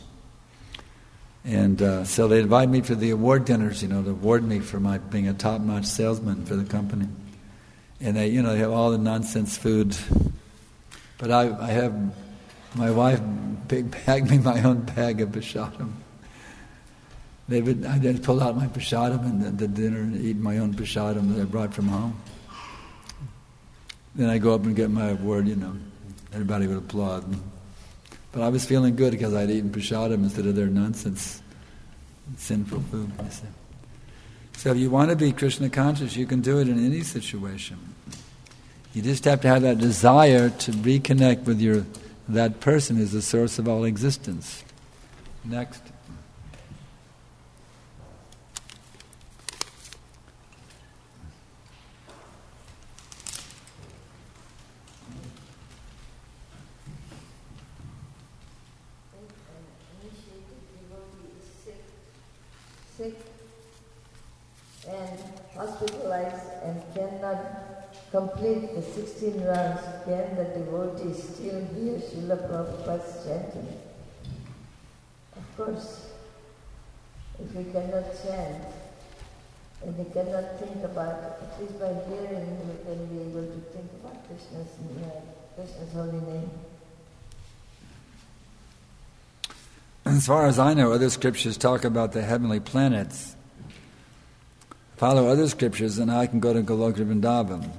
And uh, so they invited me to the award dinners, you know, to award me for my being a top-notch salesman for the company. And they, you know, they have all the nonsense food. But I, I have my wife big bagged me my own bag of prasadam. They would, I just pull out my prasadam and the, the dinner and eat my own prasadam that I brought from home. Then I go up and get my award, you know. Everybody would applaud. But I was feeling good because I'd eaten prasadam instead of their nonsense, sinful food. You see. So if you want to be Krishna conscious, you can do it in any situation. You just have to have that desire to reconnect with your that person is the source of all existence. Next. Sick and hospitalized and cannot complete the sixteen rounds, can the devotee still hear Srila Prabhupada's chanting? Of course, if we cannot chant and we cannot think about, at least by hearing, we can be able to think about Krishna's, uh, Krishna's holy name. As far as I know, other scriptures talk about the heavenly planets. Follow other scriptures, and I can go to Goloka Vrindavan.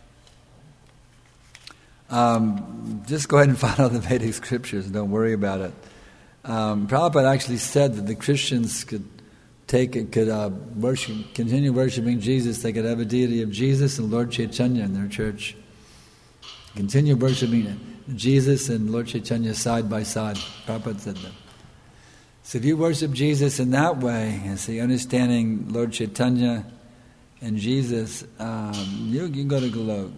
Um, just go ahead and follow the Vedic scriptures. Don't worry about it. Um, Prabhupada actually said that the Christians could take it, could uh, worship, continue worshiping Jesus. They could have a deity of Jesus and Lord Chaitanya in their church. Continue worshiping Jesus and Lord Chaitanya side by side. Prabhupada said that. So if you worship Jesus in that way, you see, understanding Lord Chaitanya and Jesus, um, you can go to Golok.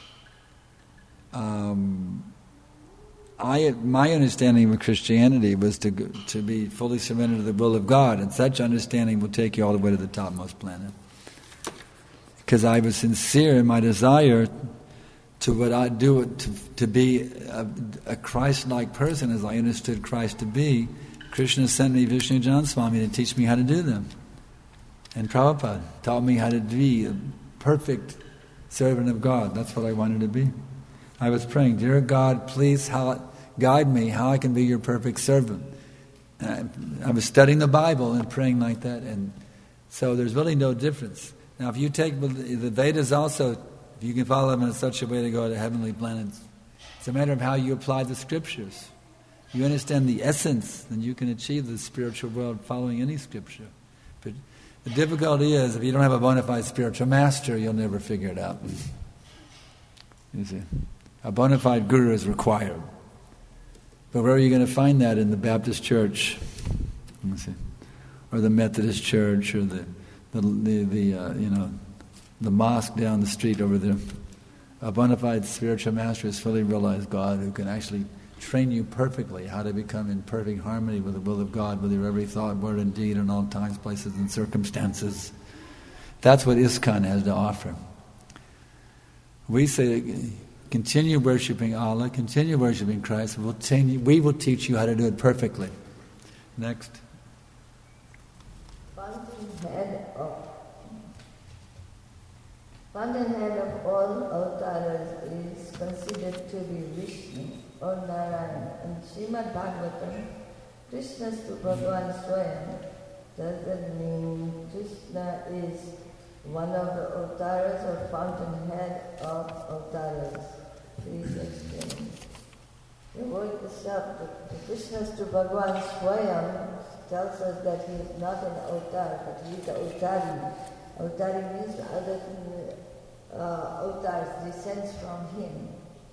Um, I, my understanding of Christianity was to to be fully surrendered to the will of God, and such understanding will take you all the way to the topmost planet. Because I was sincere in my desire to what I do to to be a, a Christ-like person, as I understood Christ to be. Krishna sent me Vishnu Jan Swami to teach me how to do them. And Prabhupada taught me how to be a perfect servant of God. That's what I wanted to be. I was praying, dear God, please how, guide me how I can be your perfect servant. I, I was studying the Bible and praying like that. And so there's really no difference. Now if you take the Vedas also, if you can follow them in such a way to go to heavenly planets, it's a matter of how you apply the scriptures. You understand the essence, then you can achieve the spiritual world following any scripture. But the difficulty is, if you don't have a bona fide spiritual master, you'll never figure it out. You see, a bona fide guru is required. But where are you going to find that? In the Baptist church, you see, or the Methodist church, or the the the, the uh, you know the mosque down the street over there. A bona fide spiritual master is fully realized God who can actually train you perfectly how to become in perfect harmony with the will of God, with your every thought, word, and deed, in all times, places, and circumstances. That's what ISKCON has to offer. We say, continue worshiping Allah, continue worshiping Christ. We'll t- we will teach you how to do it perfectly. Next. Fountainhead of, fountainhead of all avatars is considered to be Vishnu or Narayan. In Srimad Bhagavatam, Krishna to Bhagavan Swayam doesn't mean Krishna is one of the avatars or fountainhead of avatars. Please explain. The word itself, Krishna to Bhagavan Swayam, tells us that he is not an avatar, but he is the avatari. Avatari means the other uh, avatars descends from him.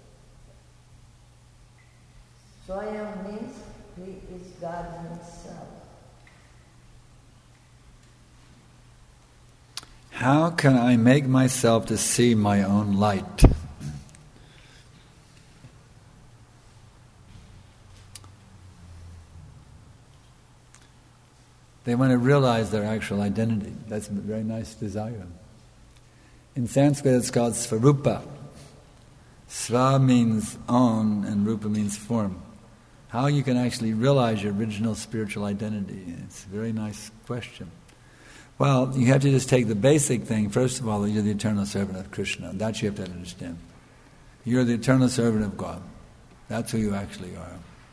Swayam means he is God himself. how can I make myself to see my own light? They want to realize their actual identity. That's a very nice desire. In Sanskrit it's called Svarupa. Sva means own and Rupa means form. How you can actually realize your original spiritual identity. It's a very nice question. Well, you have to just take the basic thing. First of all, you're the eternal servant of Krishna. That you have to understand. You're the eternal servant of God. That's who you actually are.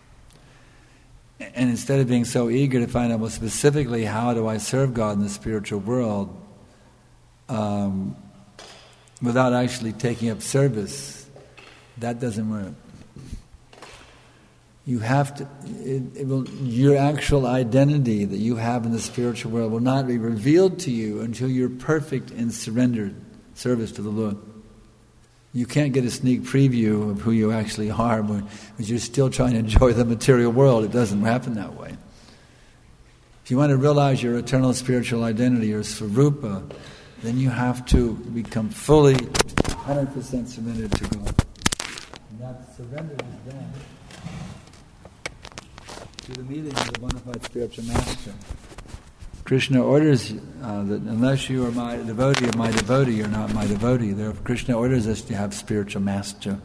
And instead of being so eager to find out, well, specifically, how do I serve God in the spiritual world, um, without actually taking up service, that doesn't work. You have to, it, it will, your actual identity that you have in the spiritual world will not be revealed to you until you're perfect in surrendered service to the Lord. You can't get a sneak preview of who you actually are because you're still trying to enjoy the material world. It doesn't happen that way. If you want to realize your eternal spiritual identity, your Svarupa, then you have to become fully one hundred percent submitted to God. And that surrender is done through the meeting of the bona fide spiritual master. Krishna orders uh, that unless you are my devotee of my devotee, you're not my devotee. Therefore, Krishna orders us to have spiritual master.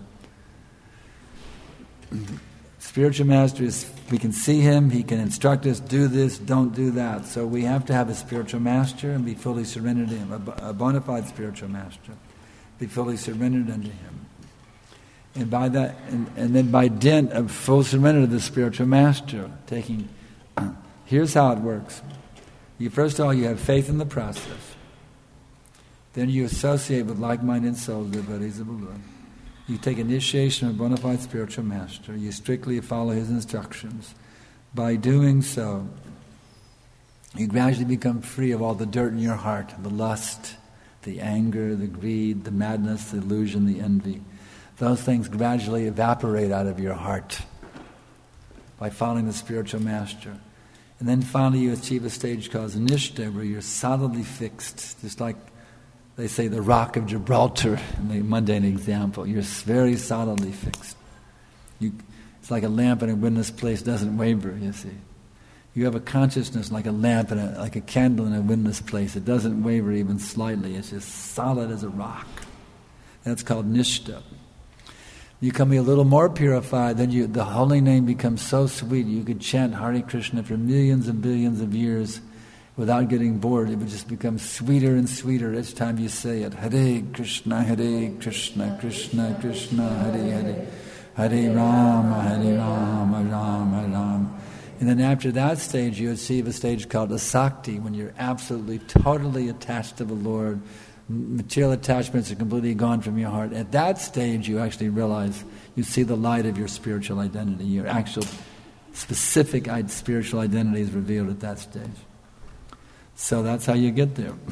Spiritual master is, we can see him, he can instruct us, do this, don't do that. So we have to have a spiritual master and be fully surrendered to him, a, a bona fide spiritual master. Be fully surrendered unto him. And by that, and, and then by dint of full surrender to the spiritual master, taking, here's how it works. You, first of all, you have faith in the process. Then you associate with like-minded souls, devotees of the Lord. You take initiation of a bona fide spiritual master. You strictly follow his instructions. By doing so, you gradually become free of all the dirt in your heart, the lust, the anger, the greed, the madness, the illusion, the envy. Those things gradually evaporate out of your heart by following the spiritual master. And then finally you achieve a stage called Nishta, where you're solidly fixed, just like they say the rock of Gibraltar in the mundane example. You're very solidly fixed. You, it's like a lamp in a windless place doesn't waver, you see. You have a consciousness like a lamp, in a, like a candle in a windless place. It doesn't waver even slightly. It's just solid as a rock. That's called Nishta. You become a little more purified, then you, the holy name becomes so sweet, you could chant Hare Krishna for millions and billions of years without getting bored. It would just become sweeter and sweeter each time you say it. Hare Krishna, Hare Krishna, Krishna Krishna, Hare Hare, Hare Rama, Hare Rama, Rama Rama. And then after that stage, you achieve a stage called Asakti, when you're absolutely, totally attached to the Lord. Material attachments are completely gone from your heart. At that stage, you actually realize, you see the light of your spiritual identity. Your actual specific spiritual identity is revealed at that stage. So that's how you get there.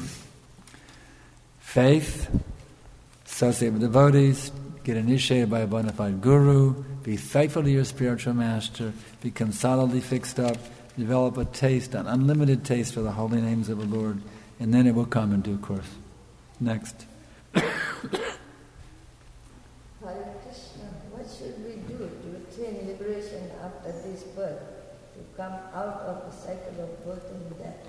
Faith, associate with devotees, get initiated by a bona fide guru, be faithful to your spiritual master, become solidly fixed up, develop a taste, an unlimited taste for the holy names of the Lord, and then it will come in due course. Next. Hare Krishna, what should we do to attain liberation after this birth, to come out of the cycle of birth and death?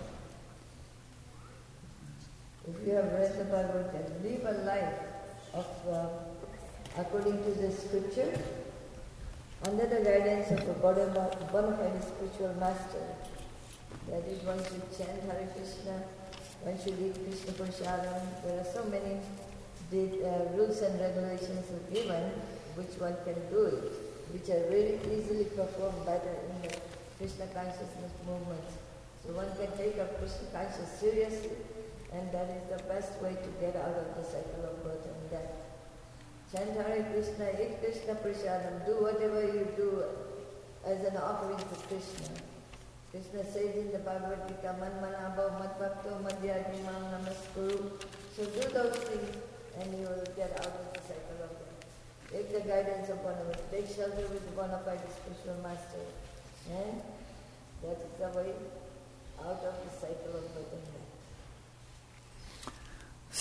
If you have read the Bhagavad Gita, live a life of, uh, according to the scripture, under the guidance of a bona fide spiritual master. That is, one should chant Hare Krishna, one should eat Krishna Prasadam. There are so many uh, rules and regulations are given which one can do it, which are very easily performed by the, in the Krishna consciousness movement. So one can take up Krishna consciousness seriously, and that is the best way to get out of the cycle of birth and death. Chant Hare Krishna, eat Krishna Prasadam, do whatever you do as an offering to Krishna. Krishna says in the Bhagavad Gita, Man manabhav mad bhakto madhyadi mam namaskuru. So do those things and you will get out of the cycle of death. Take the guidance of one of us. Take shelter with the bona fide spiritual master. And that is the way out of the cycle of birth and death.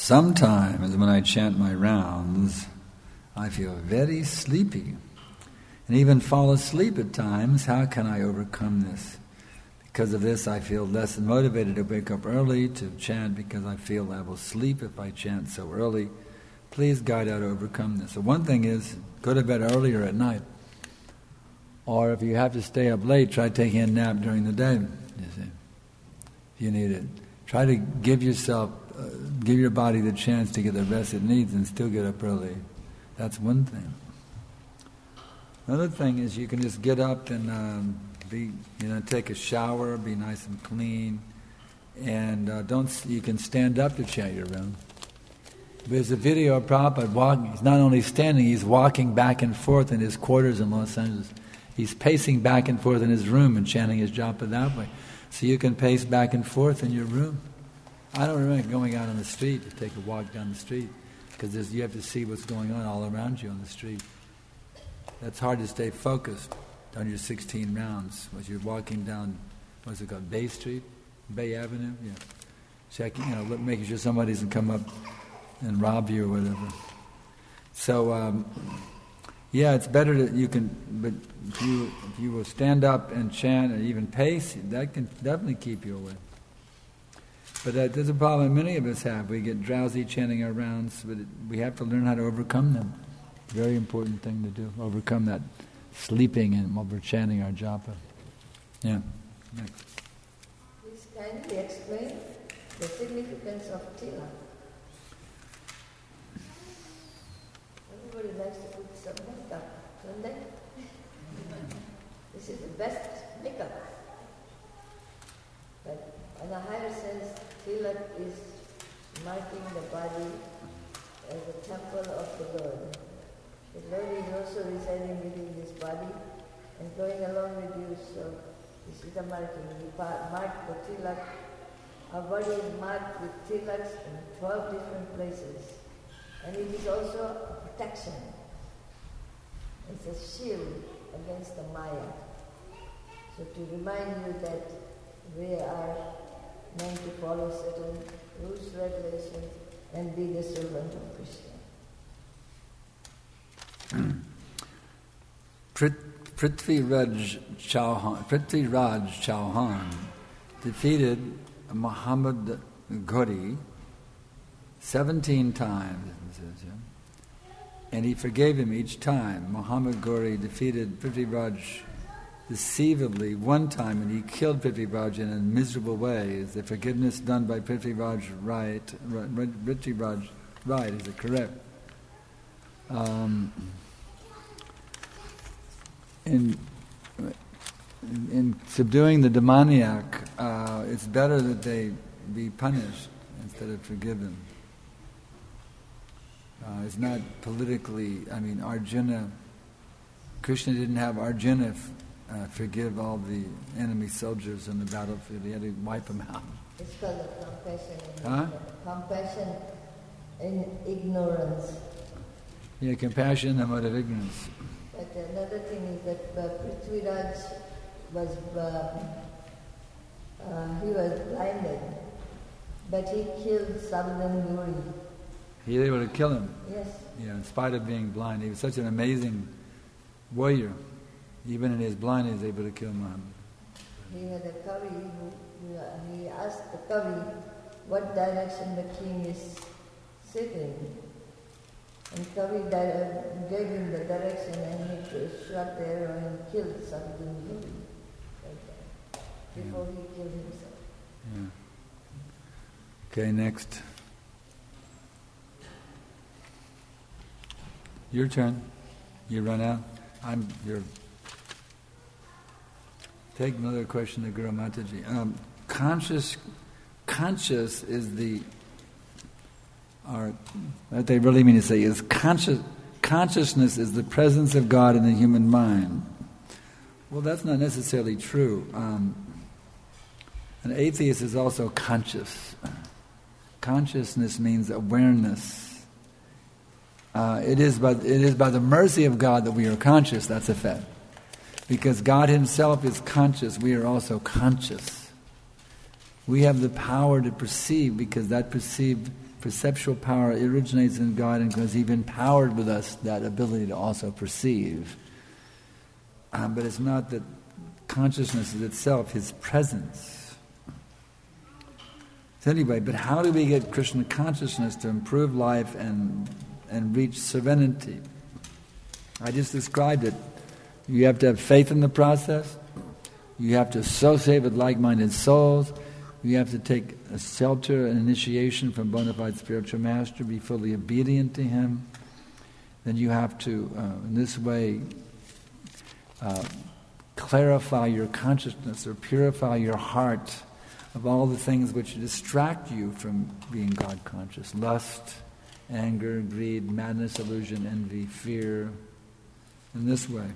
Sometimes when I chant my rounds, I feel very sleepy and even fall asleep at times. How can I overcome this? Because of this, I feel less motivated to wake up early to chant because I feel I will sleep if I chant so early. Please guide how to overcome this. So one thing is, go to bed earlier at night. Or if you have to stay up late, try taking a nap during the day. You see, if you need it. Try to give yourself, uh, give your body the chance to get the rest it needs and still get up early. That's one thing. Another thing is you can just get up and um, be, you know, take a shower, be nice and clean, and uh, don't. You can stand up to chant your round. There's a video of Prabhupada walking. He's not only standing; he's walking back and forth in his quarters in Los Angeles. He's pacing back and forth in his room and chanting his japa that way. So you can pace back and forth in your room. I don't remember going out on the street to take a walk down the street because you have to see what's going on all around you on the street. That's hard to stay focused on your sixteen rounds as you're walking down, what's it called, Bay Street, Bay Avenue. Yeah, checking, you know, making sure somebody doesn't come up and rob you or whatever. So. Um, Yeah, it's better that you can, but if you if you will stand up and chant and even pace, that can definitely keep you awake. But that, there's a problem many of us have. We get drowsy chanting our rounds, but it, we have to learn how to overcome them. Very important thing to do, overcome that sleeping and while we're chanting our japa. Yeah. Next. Please kindly explain the significance of tilak. Everybody likes to put some makeup, don't they? This is the best makeup. But in a higher sense, tilak is marking the body as a temple of the Lord. The Lord is also residing within this body and going along with you, so this is the marking. We mark the tilak. Our body is marked with tilaks in twelve different places. And it is also a protection. It's a shield against the Maya. So to remind you that we are meant to follow certain rules, regulations, and be the servant of Krishna. Prithviraj Chauhan, Prithviraj Chauhan defeated Muhammad Ghori seventeen times, and he forgave him each time. Muhammad Ghori defeated Prithviraj deceivably one time, and he killed Prithviraj in a miserable way. Is the forgiveness done by Prithviraj right? Prithviraj right? Is it correct? Um, in in subduing the demoniac, uh, it's better that they be punished instead of forgiven. Uh, it's not politically, I mean, Arjuna, Krishna didn't have Arjuna f- uh, forgive all the enemy soldiers in the battlefield. He had to wipe them out. It's called a compassion in huh? compassion in ignorance. Yeah, compassion and out of ignorance. But another thing is that uh, Prithviraj was, uh, uh, he was blinded, but he killed Sabdan Ghori. He was able to kill him. Yes. Yeah, in spite of being blind. He was such an amazing warrior. Even in his blindness, he was able to kill Muhammad. He had a Kavi who, uh, he asked the Kavi what direction the king is sitting. And Kavi di- gave him the direction, and he shot the arrow and killed Sabdan Ghori. Like before yeah. he killed himself. Yeah. Okay, next. Your turn. You run out. I'm. You're. Take another question to Guru Mataji. Um, conscious, conscious is the. Or what they really mean to say is conscious. Consciousness is the presence of God in the human mind. Well, that's not necessarily true. Um, an atheist is also conscious. Consciousness means awareness. Uh, it is by it is by the mercy of God that we are conscious. That's a fact, because God Himself is conscious. We are also conscious. We have the power to perceive because that perceived perceptual power originates in God, and because He's empowered with us that ability to also perceive. Um, but it's not that consciousness is itself His presence. So anyway, but how do we get Krishna consciousness to improve life and and reach serenity? I just described it. You have to have faith in the process. You have to associate with like-minded souls. You have to take a shelter and initiation from bona fide spiritual master, be fully obedient to him. Then you have to, uh, in this way, uh, clarify your consciousness or purify your heart of all the things which distract you from being God conscious. Lust, anger, greed, madness, illusion, envy, fear. In this way.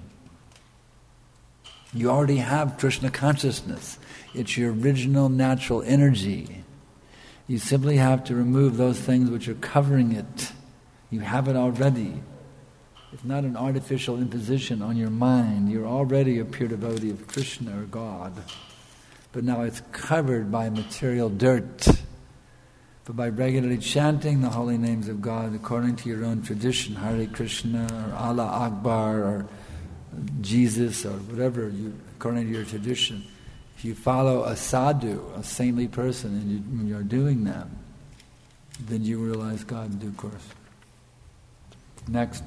You already have Krishna consciousness. It's your original natural energy. You simply have to remove those things which are covering it. You have it already. It's not an artificial imposition on your mind. You're already a pure devotee of Krishna or God. But now it's covered by material dirt. But by regularly chanting the holy names of God according to your own tradition, Hare Krishna or Allah Akbar or Jesus or whatever, you, according to your tradition, if you follow a sadhu, a saintly person, and you, when you're doing that, then you realize God in due course. Next.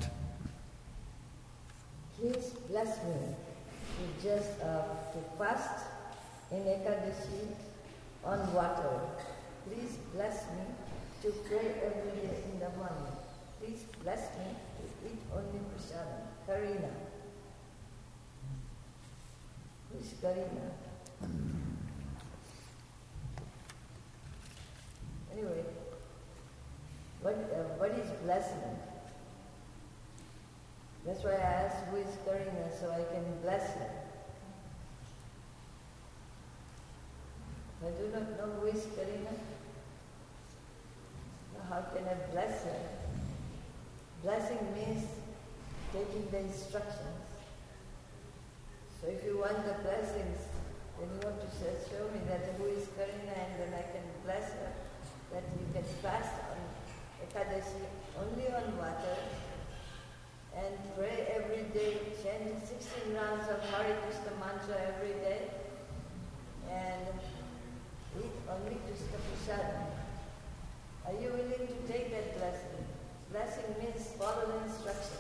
Please bless me to just uh, to fast in Ekadashi on water. Please bless me to pray every day in the morning. Please bless me to eat only prasadam. Karina. Who's Karina? Anyway, what uh, what is blessing? That's why I asked who is Karina, so I can bless her. I do not know who is Karina. How can I bless her? Blessing means taking the instructions. So if you want the blessings, then you have to say, show me that who is Karina, and then I can bless her. That you can fast on Ekadashi only on water and pray every day, chant sixteen rounds of Hare Krishna mantra every day, and eat only Krishna prasadam. Are you willing to take that blessing? Blessing means follow the instructions.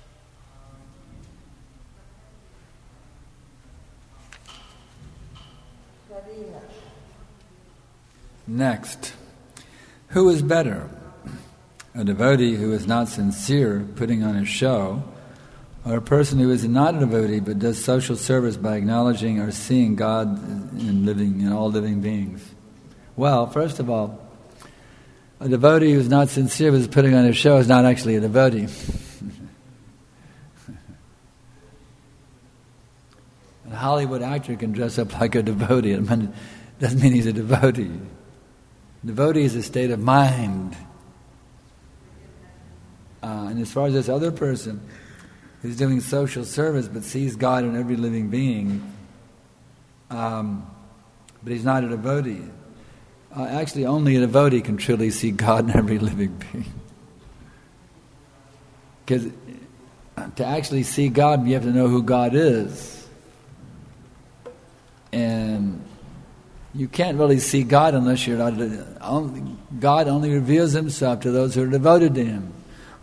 Karina. Next. Who is better? A devotee who is not sincere, putting on a show, or a person who is not a devotee but does social service by acknowledging or seeing God in living in all living beings? Well, first of all, a devotee who is not sincere but is putting on a show is not actually a devotee. A Hollywood actor can dress up like a devotee. It doesn't mean he's a devotee. Devotee is a state of mind. Uh, and as far as this other person who's doing social service but sees God in every living being, um, but he's not a devotee. Uh, actually, only a devotee can truly see God in every living being. Because to actually see God, you have to know who God is. And you can't really see God unless you're not... Only, God only reveals himself to those who are devoted to him.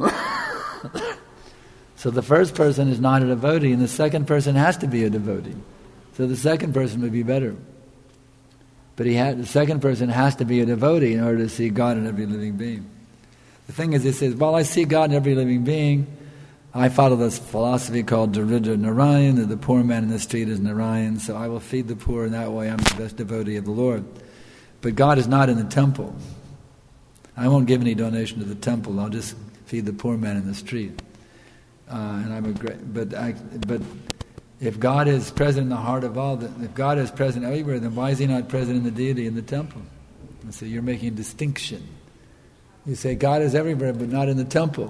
So the first person is not a devotee, and the second person has to be a devotee. So the second person would be better. But he had, the second person has to be a devotee in order to see God in every living being. The thing is, it says, well, I see God in every living being. I follow this philosophy called Daridra Narayan, that the poor man in the street is Narayan, so I will feed the poor, and that way I'm the best devotee of the Lord. But God is not in the temple. I won't give any donation to the temple. I'll just feed the poor man in the street. Uh, and I'm a great, but I, but if God is present in the heart of all, the, if God is present everywhere, then why is he not present in the deity in the temple? And so you're making a distinction. You say God is everywhere, but not in the temple.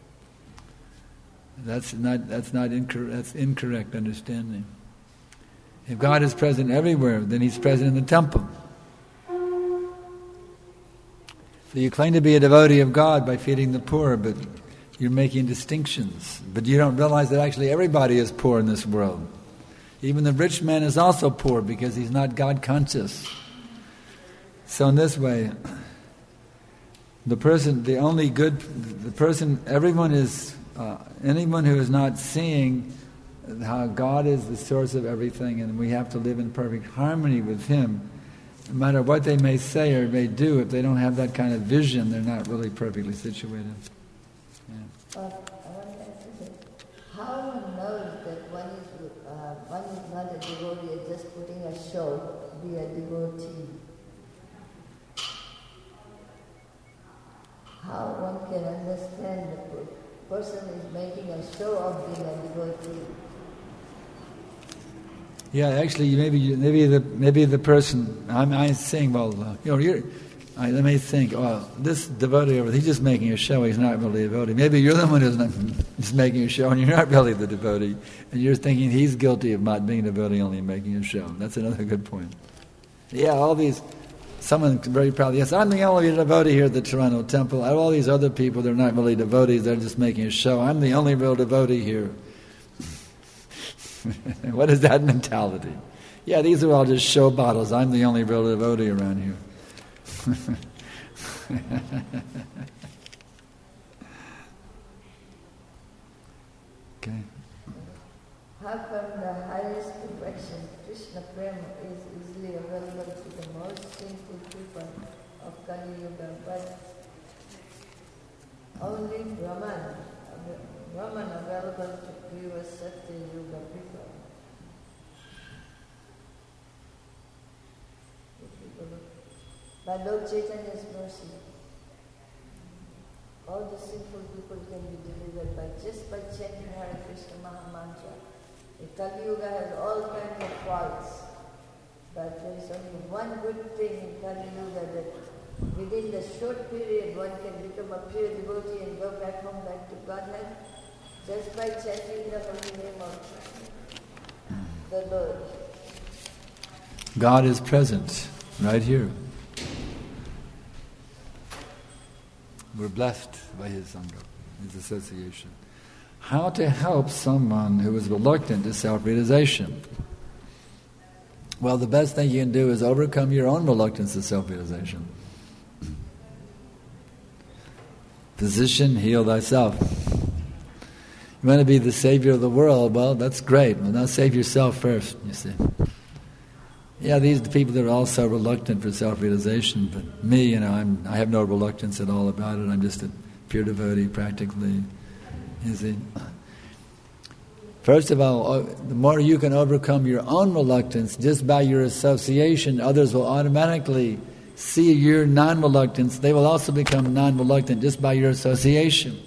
That's not that's not incorrect. That's incorrect understanding. If God is present everywhere, then he's present in the temple. So you claim to be a devotee of God by feeding the poor, but you're making distinctions. But you don't realize that actually everybody is poor in this world. Even the rich man is also poor because he's not God conscious. So in this way, the person, the only good, the person, everyone is, uh, anyone who is not seeing how God is the source of everything and we have to live in perfect harmony with Him, no matter what they may say or may do, if they don't have that kind of vision, they're not really perfectly situated. Yeah. Uh, I want to ask you, how one knows that one is, uh, one is not a devotee, just putting a show, be a devotee? How one can understand the person is making a show of being a devotee? Yeah, actually, maybe maybe the maybe the person I'm, I'm saying, well, uh, you know, you're, I, they may think, oh, this devotee over, he's just making a show. He's not really a devotee. Maybe you're the one who's not, just making a show, and you're not really the devotee, and you're thinking he's guilty of not being a devotee, only making a show. That's another good point. Yeah, all these. Someone very proudly, yes, I'm the only devotee here at the Toronto Temple. Out of all these other people, they're not really devotees, they're just making a show. I'm the only real devotee here. What is that mentality? Yeah, these are all just show bottles. I'm the only real devotee around here. Okay. How come the highest perfection, Krishna Prema, is easily available to the most sinful people of Kali Yuga, but only Brahman, Brahman available to pure Satya Yuga people? By Lord Chaitanya's mercy, all the sinful people can be delivered by just by chanting Hare Krishna Maha Mantra. The Kali Yuga has all kinds of faults, but there is only one good thing in Kali Yuga, that within the short period one can become a pure devotee and go back home, back to Godhead, just by chanting the holy name of the Lord. God is present right here. We're blessed by His Sangha, His association. How to help someone who is reluctant to self-realization? Well, the best thing you can do is overcome your own reluctance to self-realization. Physician, heal thyself. You want to be the savior of the world? Well, that's great. Well, now save yourself first, you see. Yeah, these are the people that are also reluctant for self-realization, but me, you know, I'm, I have no reluctance at all about it. I'm just a pure devotee, practically. You see, first of all, the more you can overcome your own reluctance just by your association, others will automatically see your non-reluctance. They will also become non-reluctant just by your association.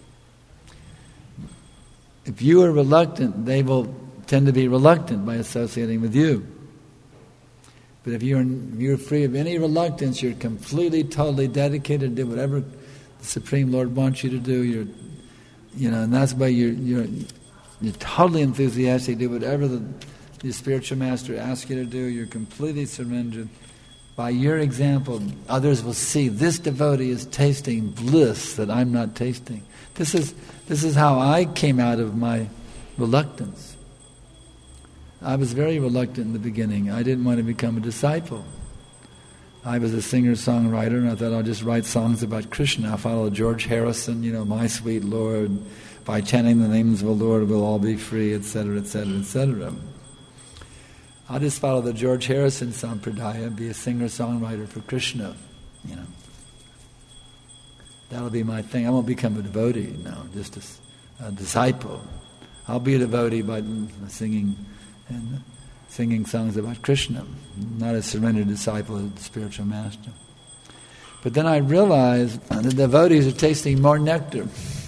If you are reluctant, they will tend to be reluctant by associating with you. But if you're you're free of any reluctance, you're completely, totally dedicated to do whatever the Supreme Lord wants you to do. You're, you know, and that's why you're you're you're totally enthusiastic. Do whatever the the spiritual master asks you to do. You're completely surrendered. By your example, others will see this devotee is tasting bliss that I'm not tasting. This is this is how I came out of my reluctance. I was very reluctant in the beginning. I didn't want to become a disciple. I was a singer-songwriter, and I thought I'll just write songs about Krishna. I'll follow George Harrison, you know, My Sweet Lord. By chanting the names of the Lord, we'll all be free, et cetera, et cetera, et cetera. I'll just follow the George Harrison sampradaya and be a singer-songwriter for Krishna, you know. That'll be my thing. I won't become a devotee, no, just a, a disciple. I'll be a devotee by singing and singing songs about Krishna, not a surrendered disciple of the spiritual master. But then I realized that the devotees are tasting more nectar.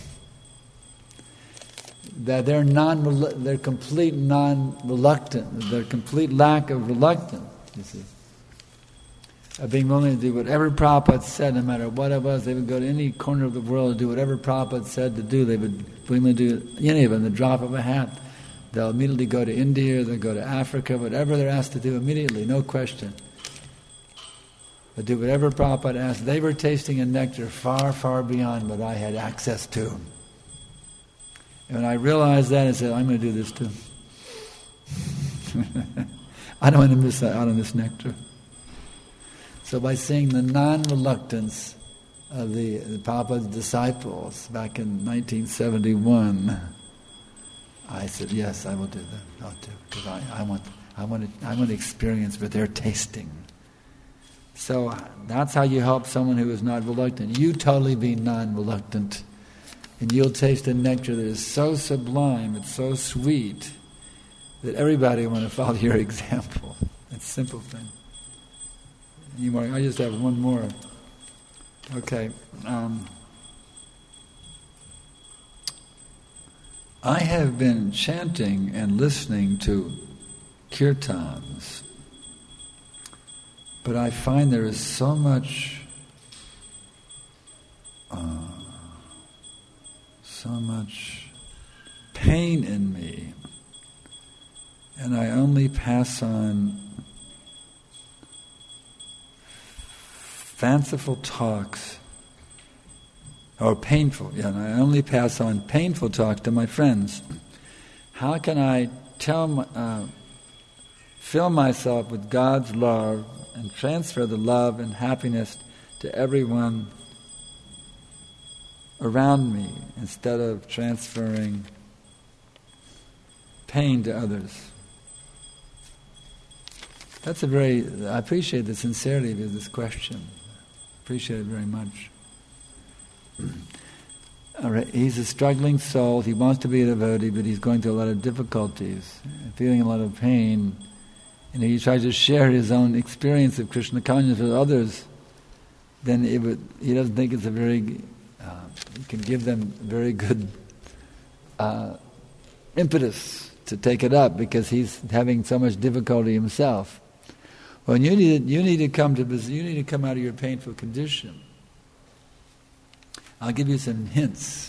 That they're non, they're complete non-reluctant, their complete lack of reluctance, you see, of being willing to do whatever Prabhupada said, no matter what it was. They would go to any corner of the world and do whatever Prabhupada said to do. They would willingly do any of it in the drop of a hat. They'll immediately go to India, they'll go to Africa, whatever they're asked to do immediately, no question. but do whatever Prabhupada asked. They were tasting a nectar far, far beyond what I had access to. And when I realized that, I said, I'm going to do this too. I don't want to miss out on this nectar. So by seeing the non-reluctance of the, the Prabhupada's disciples back in nineteen seventy-one, I said, yes, I will do that. I'll do it, because I, I want, I want to, I want to experience what they're tasting. So that's how you help someone who is not reluctant. You totally be non-reluctant, and you'll taste a nectar that is so sublime, it's so sweet, that everybody will want to follow your example. It's a simple thing. Any more? I just have one more. Okay. Um, I have been chanting and listening to kirtans, but I find there is so much, uh, so much pain in me, and I only pass on fanciful talks, or painful, yeah, and I only pass on painful talk to my friends. How can I tell, uh, fill myself with God's love and transfer the love and happiness to everyone around me instead of transferring pain to others? That's a very, I appreciate the sincerity of this question. Appreciate it very much. All right. He's a struggling soul. He wants to be a devotee, but he's going through a lot of difficulties, feeling a lot of pain. And if he tries to share his own experience of Krishna consciousness with others, then it would, he doesn't think it's a very, uh, he can give them very good uh, impetus to take it up, because he's having so much difficulty himself. Well, you need you need to come to you need to come out of your painful condition. I'll give you some hints.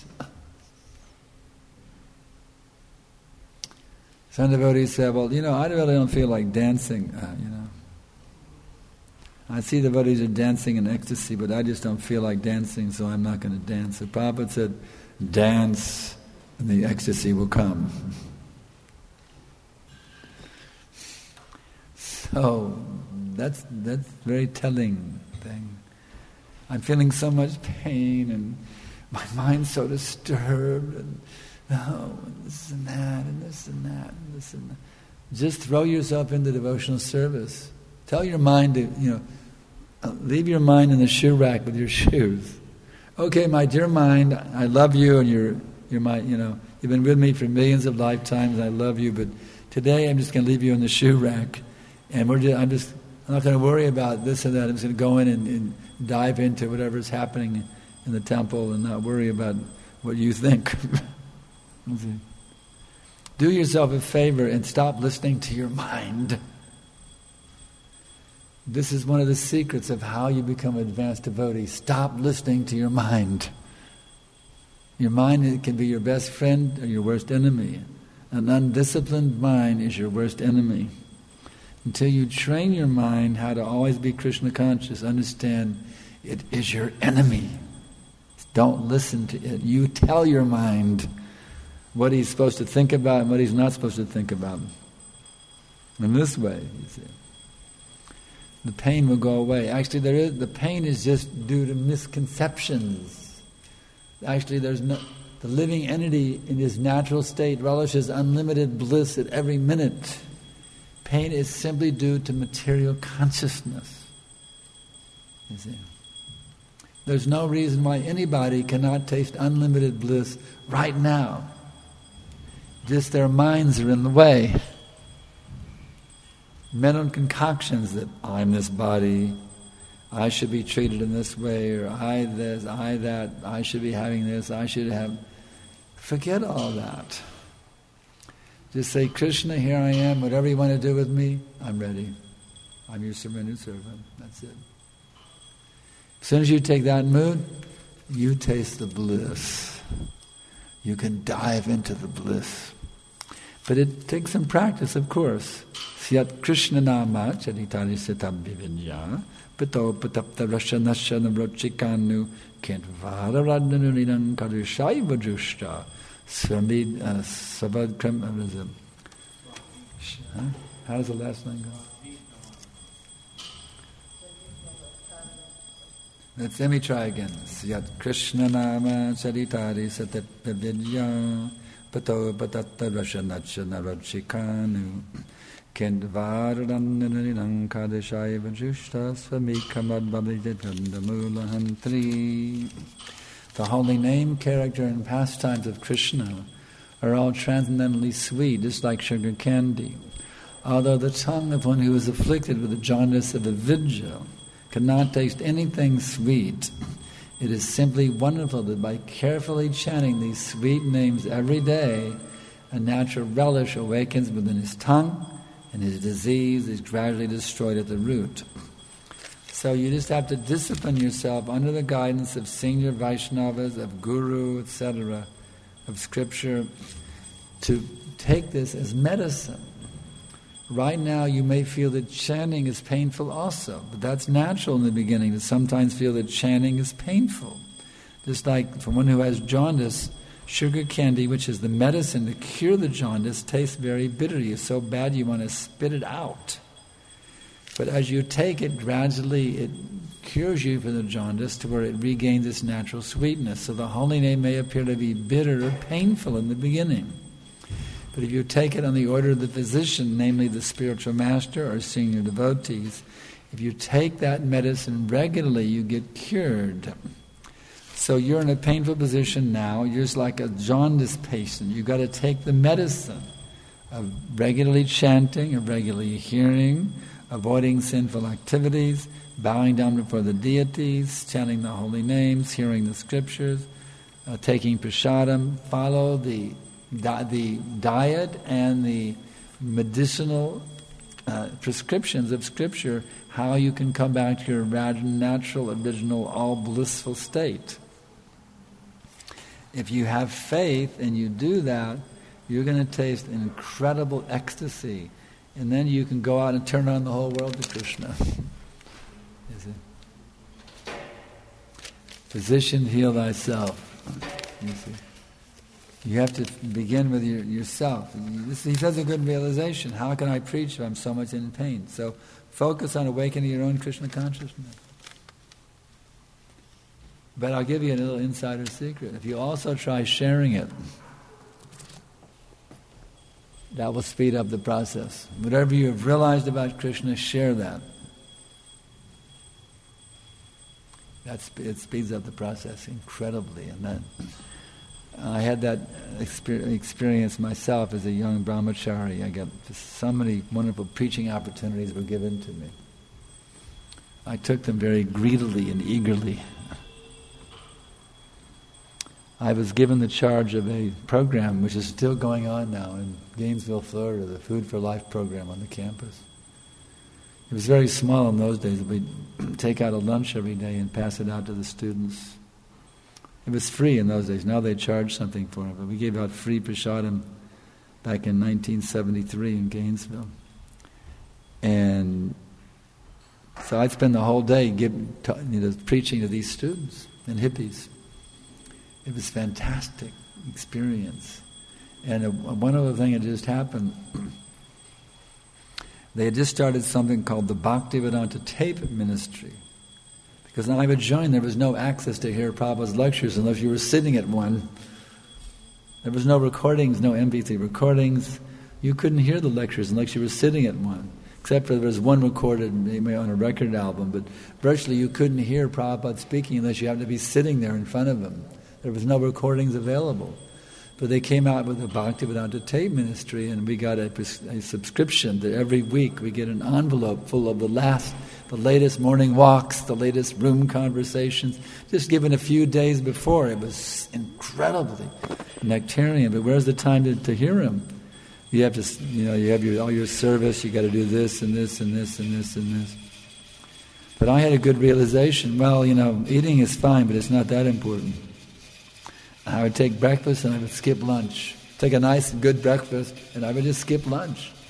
Some devotees said, "Well, you know, I really don't feel like dancing. Uh, you know, I see the devotees are dancing in ecstasy, but I just don't feel like dancing, so I'm not going to dance." So Prabhupada said, "Dance, and the ecstasy will come." So that's that's a very telling thing. I'm feeling so much pain, and my mind's so disturbed, and oh, and this and that, and this and that, and this and that. Just throw yourself into devotional service. Tell your mind to, you know, leave your mind in the shoe rack with your shoes. Okay, my dear mind, I love you, and you're you're my, you know, you've been with me for millions of lifetimes, and I love you, but today I'm just going to leave you in the shoe rack. And we're just, I'm just I'm not going to worry about this and that. I'm just going to go in and, and dive into whatever's happening in the temple and not worry about what you think. Do yourself a favor and stop listening to your mind. This is one of the secrets of how you become an advanced devotee. Stop listening to your mind. Your mind can be your best friend or your worst enemy. An undisciplined mind is your worst enemy. Until you train your mind how to always be Krishna conscious, understand it is your enemy. Don't listen to it. You tell your mind what he's supposed to think about and what he's not supposed to think about. In this way, you see, the pain will go away. Actually, there is the pain is just due to misconceptions. Actually, there's no the living entity in his natural state relishes unlimited bliss at every minute. Pain is simply due to material consciousness. You see, there's no reason why anybody cannot taste unlimited bliss right now. Just their minds are in the way. Mental concoctions that I'm this body, I should be treated in this way, or I this, I that, I should be having this, I should have. Forget all that. Just say, Krishna, here I am, whatever you want to do with me, I'm ready. I'm your surrendered servant. That's it. As soon as you take that mood, you taste the bliss. You can dive into the bliss. But it takes some practice, of course. Syat Krishna Nama Charitari Sitabhividya Pito Patapta Rashanasha Navrochikanu Kentvararadanurinan Karushaiva Jushta Swamid Savad Krem. How does the last line go? Let's, let me try again. Syat Krishna Nama Charitari Sitabhividya Pato Patatta Rashanacha Navrochikanu Kendvaranananang Kadeshaiva Jushtas Vamikamad Babiditandamulahantri. The holy name, character, and pastimes of Krishna are all transcendently sweet, just like sugar candy. Although the tongue of one who is afflicted with the jaundice of avidya cannot taste anything sweet, it is simply wonderful that by carefully chanting these sweet names every day, a natural relish awakens within his tongue, and his disease is gradually destroyed at the root. So you just have to discipline yourself under the guidance of senior Vaishnavas, of Guru, et cetera, of Scripture, to take this as medicine. Right now you may feel that chanting is painful also, but that's natural in the beginning, to sometimes feel that chanting is painful. Just like for one who has jaundice, sugar candy, which is the medicine to cure the jaundice, tastes very bitter. It's so bad you want to spit it out. But as you take it, gradually it cures you for the jaundice to where it regains its natural sweetness. So the holy name may appear to be bitter or painful in the beginning. But if you take it on the order of the physician, namely the spiritual master or senior devotees, if you take that medicine regularly, you get cured. So you're in a painful position now. You're just like a jaundice patient. You've got to take the medicine of regularly chanting, of regularly hearing, avoiding sinful activities, bowing down before the deities, chanting the holy names, hearing the scriptures, uh, taking prasadam. Follow the di- the diet and the medicinal uh, prescriptions of scripture, how you can come back to your natural, original, all blissful state. If you have faith and you do that, you're going to taste an incredible ecstasy. And then you can go out and turn on the whole world to Krishna. Is it? Physician, heal thyself. You see? You have to begin with your, yourself. This, he says a good realization. How can I preach if I'm so much in pain? So focus on awakening your own Krishna consciousness. But I'll give you a little insider secret. If you also try sharing it, that will speed up the process. Whatever you have realized about Krishna, share that. That's, it speeds up the process incredibly. And then I had that experience myself as a young brahmachari. I got so many wonderful preaching opportunities were given to me. I took them very greedily and eagerly. I was given the charge of a program which is still going on now in Gainesville, Florida, the Food for Life program on the campus. It was very small in those days. We'd take out a lunch every day and pass it out to the students. It was free in those days. Now they charge something for it, but we gave out free prasadam back in nineteen seventy-three in Gainesville. And so I'd spend the whole day give, you know, preaching to these students and hippies. It was a fantastic experience. And a, one other thing had just happened. They had just started something called the Bhaktivedanta Tape Ministry. Because when I would join, there was no access to hear Prabhupada's lectures unless you were sitting at one. There was no recordings, no M P three recordings. You couldn't hear the lectures unless you were sitting at one. Except for there was one recorded maybe on a record album. But virtually you couldn't hear Prabhupada speaking unless you happened to be sitting there in front of him. There was no recordings available. But they came out with the Bhaktivedanta Tape Ministry, and we got a, a subscription that every week we get an envelope full of the last, the latest morning walks, the latest room conversations, just given a few days before. It was incredibly nectarian. But where's the time to, to hear him? You have to, you know, you have your, all your service. You got to do this and this and this and this and this. But I had a good realization. Well, you know, eating is fine, but it's not that important. I would take breakfast and I would skip lunch. Take a nice, good breakfast and I would just skip lunch.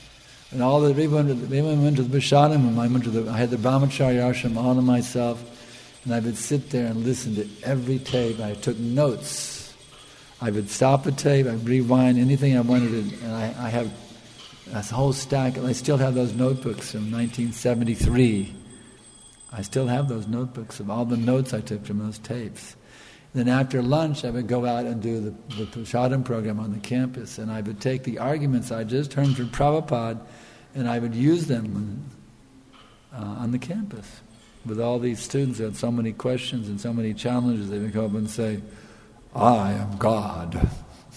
And all the people went to the, everyone went to the Prasadam, I went to the I had the Brahmacharya ashram all to myself, and I would sit there and listen to every tape. I took notes. I would stop the tape, I'd rewind anything I wanted to, and I, I have a whole stack, and I still have those notebooks from nineteen seventy-three. I still have those notebooks of all the notes I took from those tapes. Then after lunch, I would go out and do the, the Prasadam program on the campus, and I would take the arguments I just heard from Prabhupada, and I would use them uh, on the campus with all these students who had so many questions and so many challenges. They would come up and say, "I am God."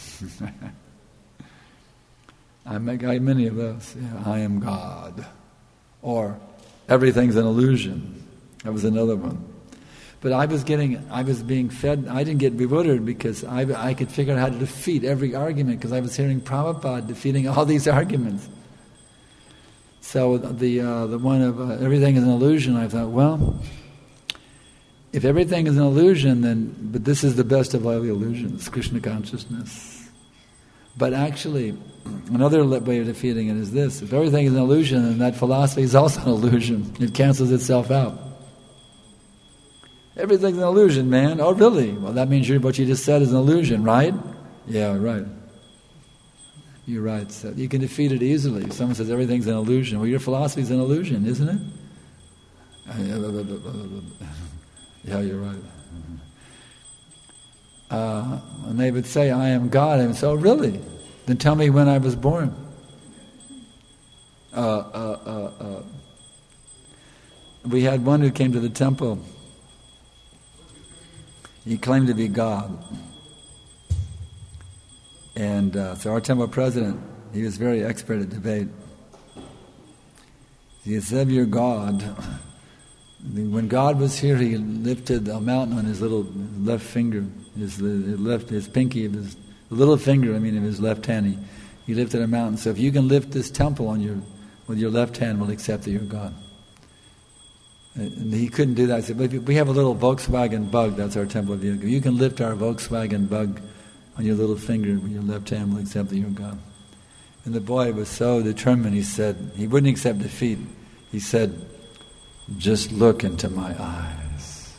I make I many of those. Yeah, "I am God," or "Everything's an illusion." That was another one. But I was getting, I was being fed, I didn't get bewildered because I, I could figure out how to defeat every argument because I was hearing Prabhupada defeating all these arguments. So the uh, the one of uh, everything is an illusion, I thought, well, if everything is an illusion, then, but this is the best of all the illusions, Krishna consciousness. But actually, another way of defeating it is this: if everything is an illusion, then that philosophy is also an illusion. It cancels itself out. Everything's an illusion, man. Oh, really? Well, that means what you just said is an illusion, right? Yeah, right. You're right. So you can defeat it easily. If someone says everything's an illusion, well, your philosophy is an illusion, isn't it? Yeah, you're right. Uh, and they would say, "I am God." And so, really? Then tell me when I was born. Uh, uh, uh, uh. We had one who came to the temple. He claimed to be God. And uh, so our temple president, he was very expert at debate. He said, "You're God." When God was here, he lifted a mountain on his little left finger, his left, his pinky of his little finger. I mean, of his left hand. He, he lifted a mountain. So if you can lift this temple on your with your left hand, we'll accept that you're God. And he couldn't do that. He said, "We have a little Volkswagen Bug. That's our temple vehicle. You can lift our Volkswagen Bug on your little finger with your left hand. We'll accept that you're God." And the boy was so determined. He said he wouldn't accept defeat. He said, "Just look into my eyes."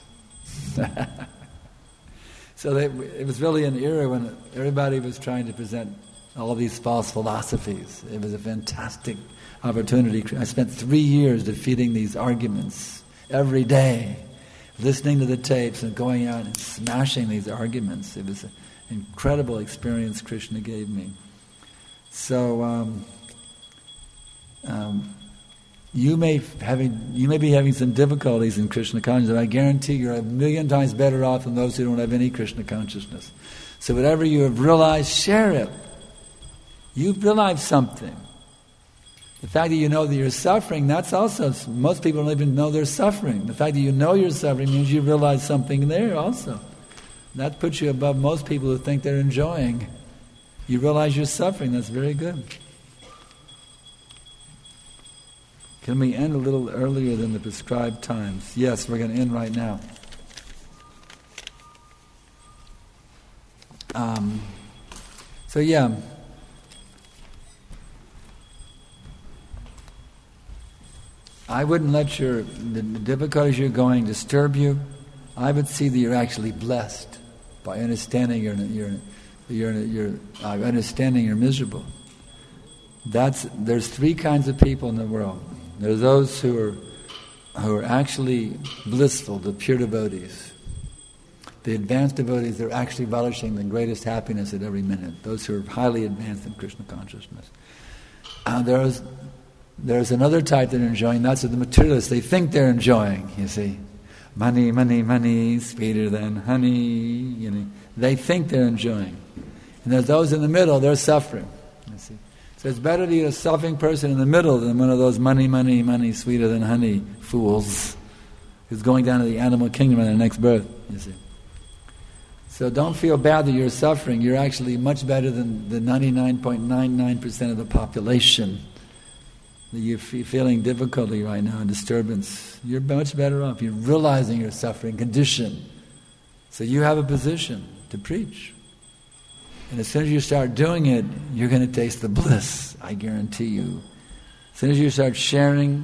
So they, it was really an era when everybody was trying to present all these false philosophies. It was a fantastic opportunity. I spent three years defeating these arguments every day, listening to the tapes and going out and smashing these arguments. It was an incredible experience Krishna gave me. So um, um, you may having you may be having some difficulties in Krishna consciousness. I guarantee you're a million times better off than those who don't have any Krishna consciousness. So whatever you have realized, share it. You've realized something. The fact that you know that you're suffering, that's also, most people don't even know they're suffering. The fact that you know you're suffering means you realize something there also. That puts you above most people who think they're enjoying. You realize you're suffering, that's very good. Can we end a little earlier than the prescribed times? Yes, we're going to end right now. Um, so yeah. I wouldn't let your the difficulties you're going disturb you. I would see that you're actually blessed by understanding you're you're you're, you're uh, understanding you're miserable. That's there's three kinds of people in the world. There's those who are who are actually blissful, the pure devotees. The advanced devotees, they're actually relishing the greatest happiness at every minute. Those who are highly advanced in Krishna consciousness. Uh, there's There's another type that are enjoying, that's the materialists. They think they're enjoying, you see. Money, money, money, sweeter than honey, you know. They think they're enjoying. And there's those in the middle, they're suffering, you see. So it's better to be a suffering person in the middle than one of those money, money, money, sweeter than honey fools who's going down to the animal kingdom in the next birth, you see. So don't feel bad that you're suffering. You're actually much better than the ninety-nine point nine nine percent of the population. You're feeling difficulty right now and disturbance. You're much better off. You're realizing your suffering condition. So you have a position to preach. And as soon as you start doing it, you're going to taste the bliss, I guarantee you. soon as you start sharing,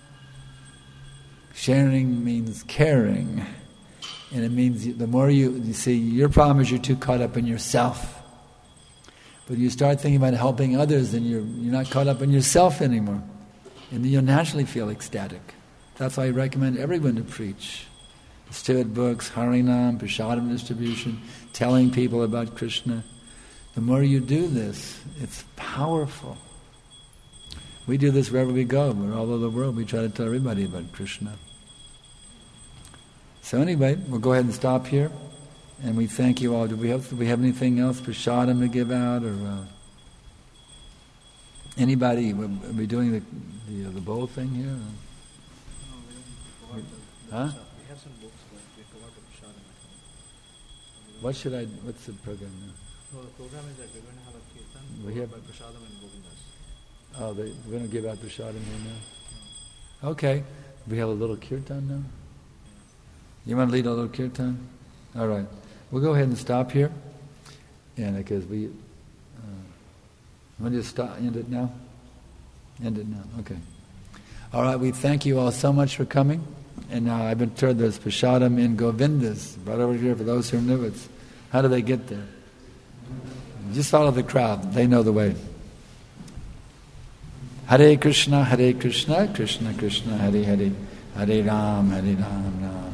sharing means caring. And it means the more you, you see, your problem is you're too caught up in yourself. But you start thinking about helping others, and you're you're not caught up in yourself anymore. And then you'll naturally feel ecstatic. That's why I recommend everyone to preach. Stivat books, Harinam, Prasadam distribution, telling people about Krishna. The more you do this, it's powerful. We do this wherever we go. We're all over the world. We try to tell everybody about Krishna. So anyway, we'll go ahead and stop here. And we thank you all. Do we have, do we have anything else, Prasadam, to give out? Or uh, anybody? Are we doing the the, uh, the bowl thing here? No, we don't the, Huh? We have some books, but we forgot the Prasadam. What should I, what's the program now? No, the program is that we're going to have a kirtan We have- by Prasadam and Govindas. Oh, they, we're going to give out Prasadam here now? Okay. We have a little kirtan now? You want to lead a little kirtan? All right. We'll go ahead and stop here. And because we... Uh, want to just stop, end it now? End it now. Okay. All right. We thank you all so much for coming. And now I've been told there's Prasadam in Govindas. Right over here for those who are new. It's, how do they get there? Just follow the crowd. They know the way. Hare Krishna, Hare Krishna, Krishna Krishna, Hare Hare, Hare Ram, Hare Ram, Ram.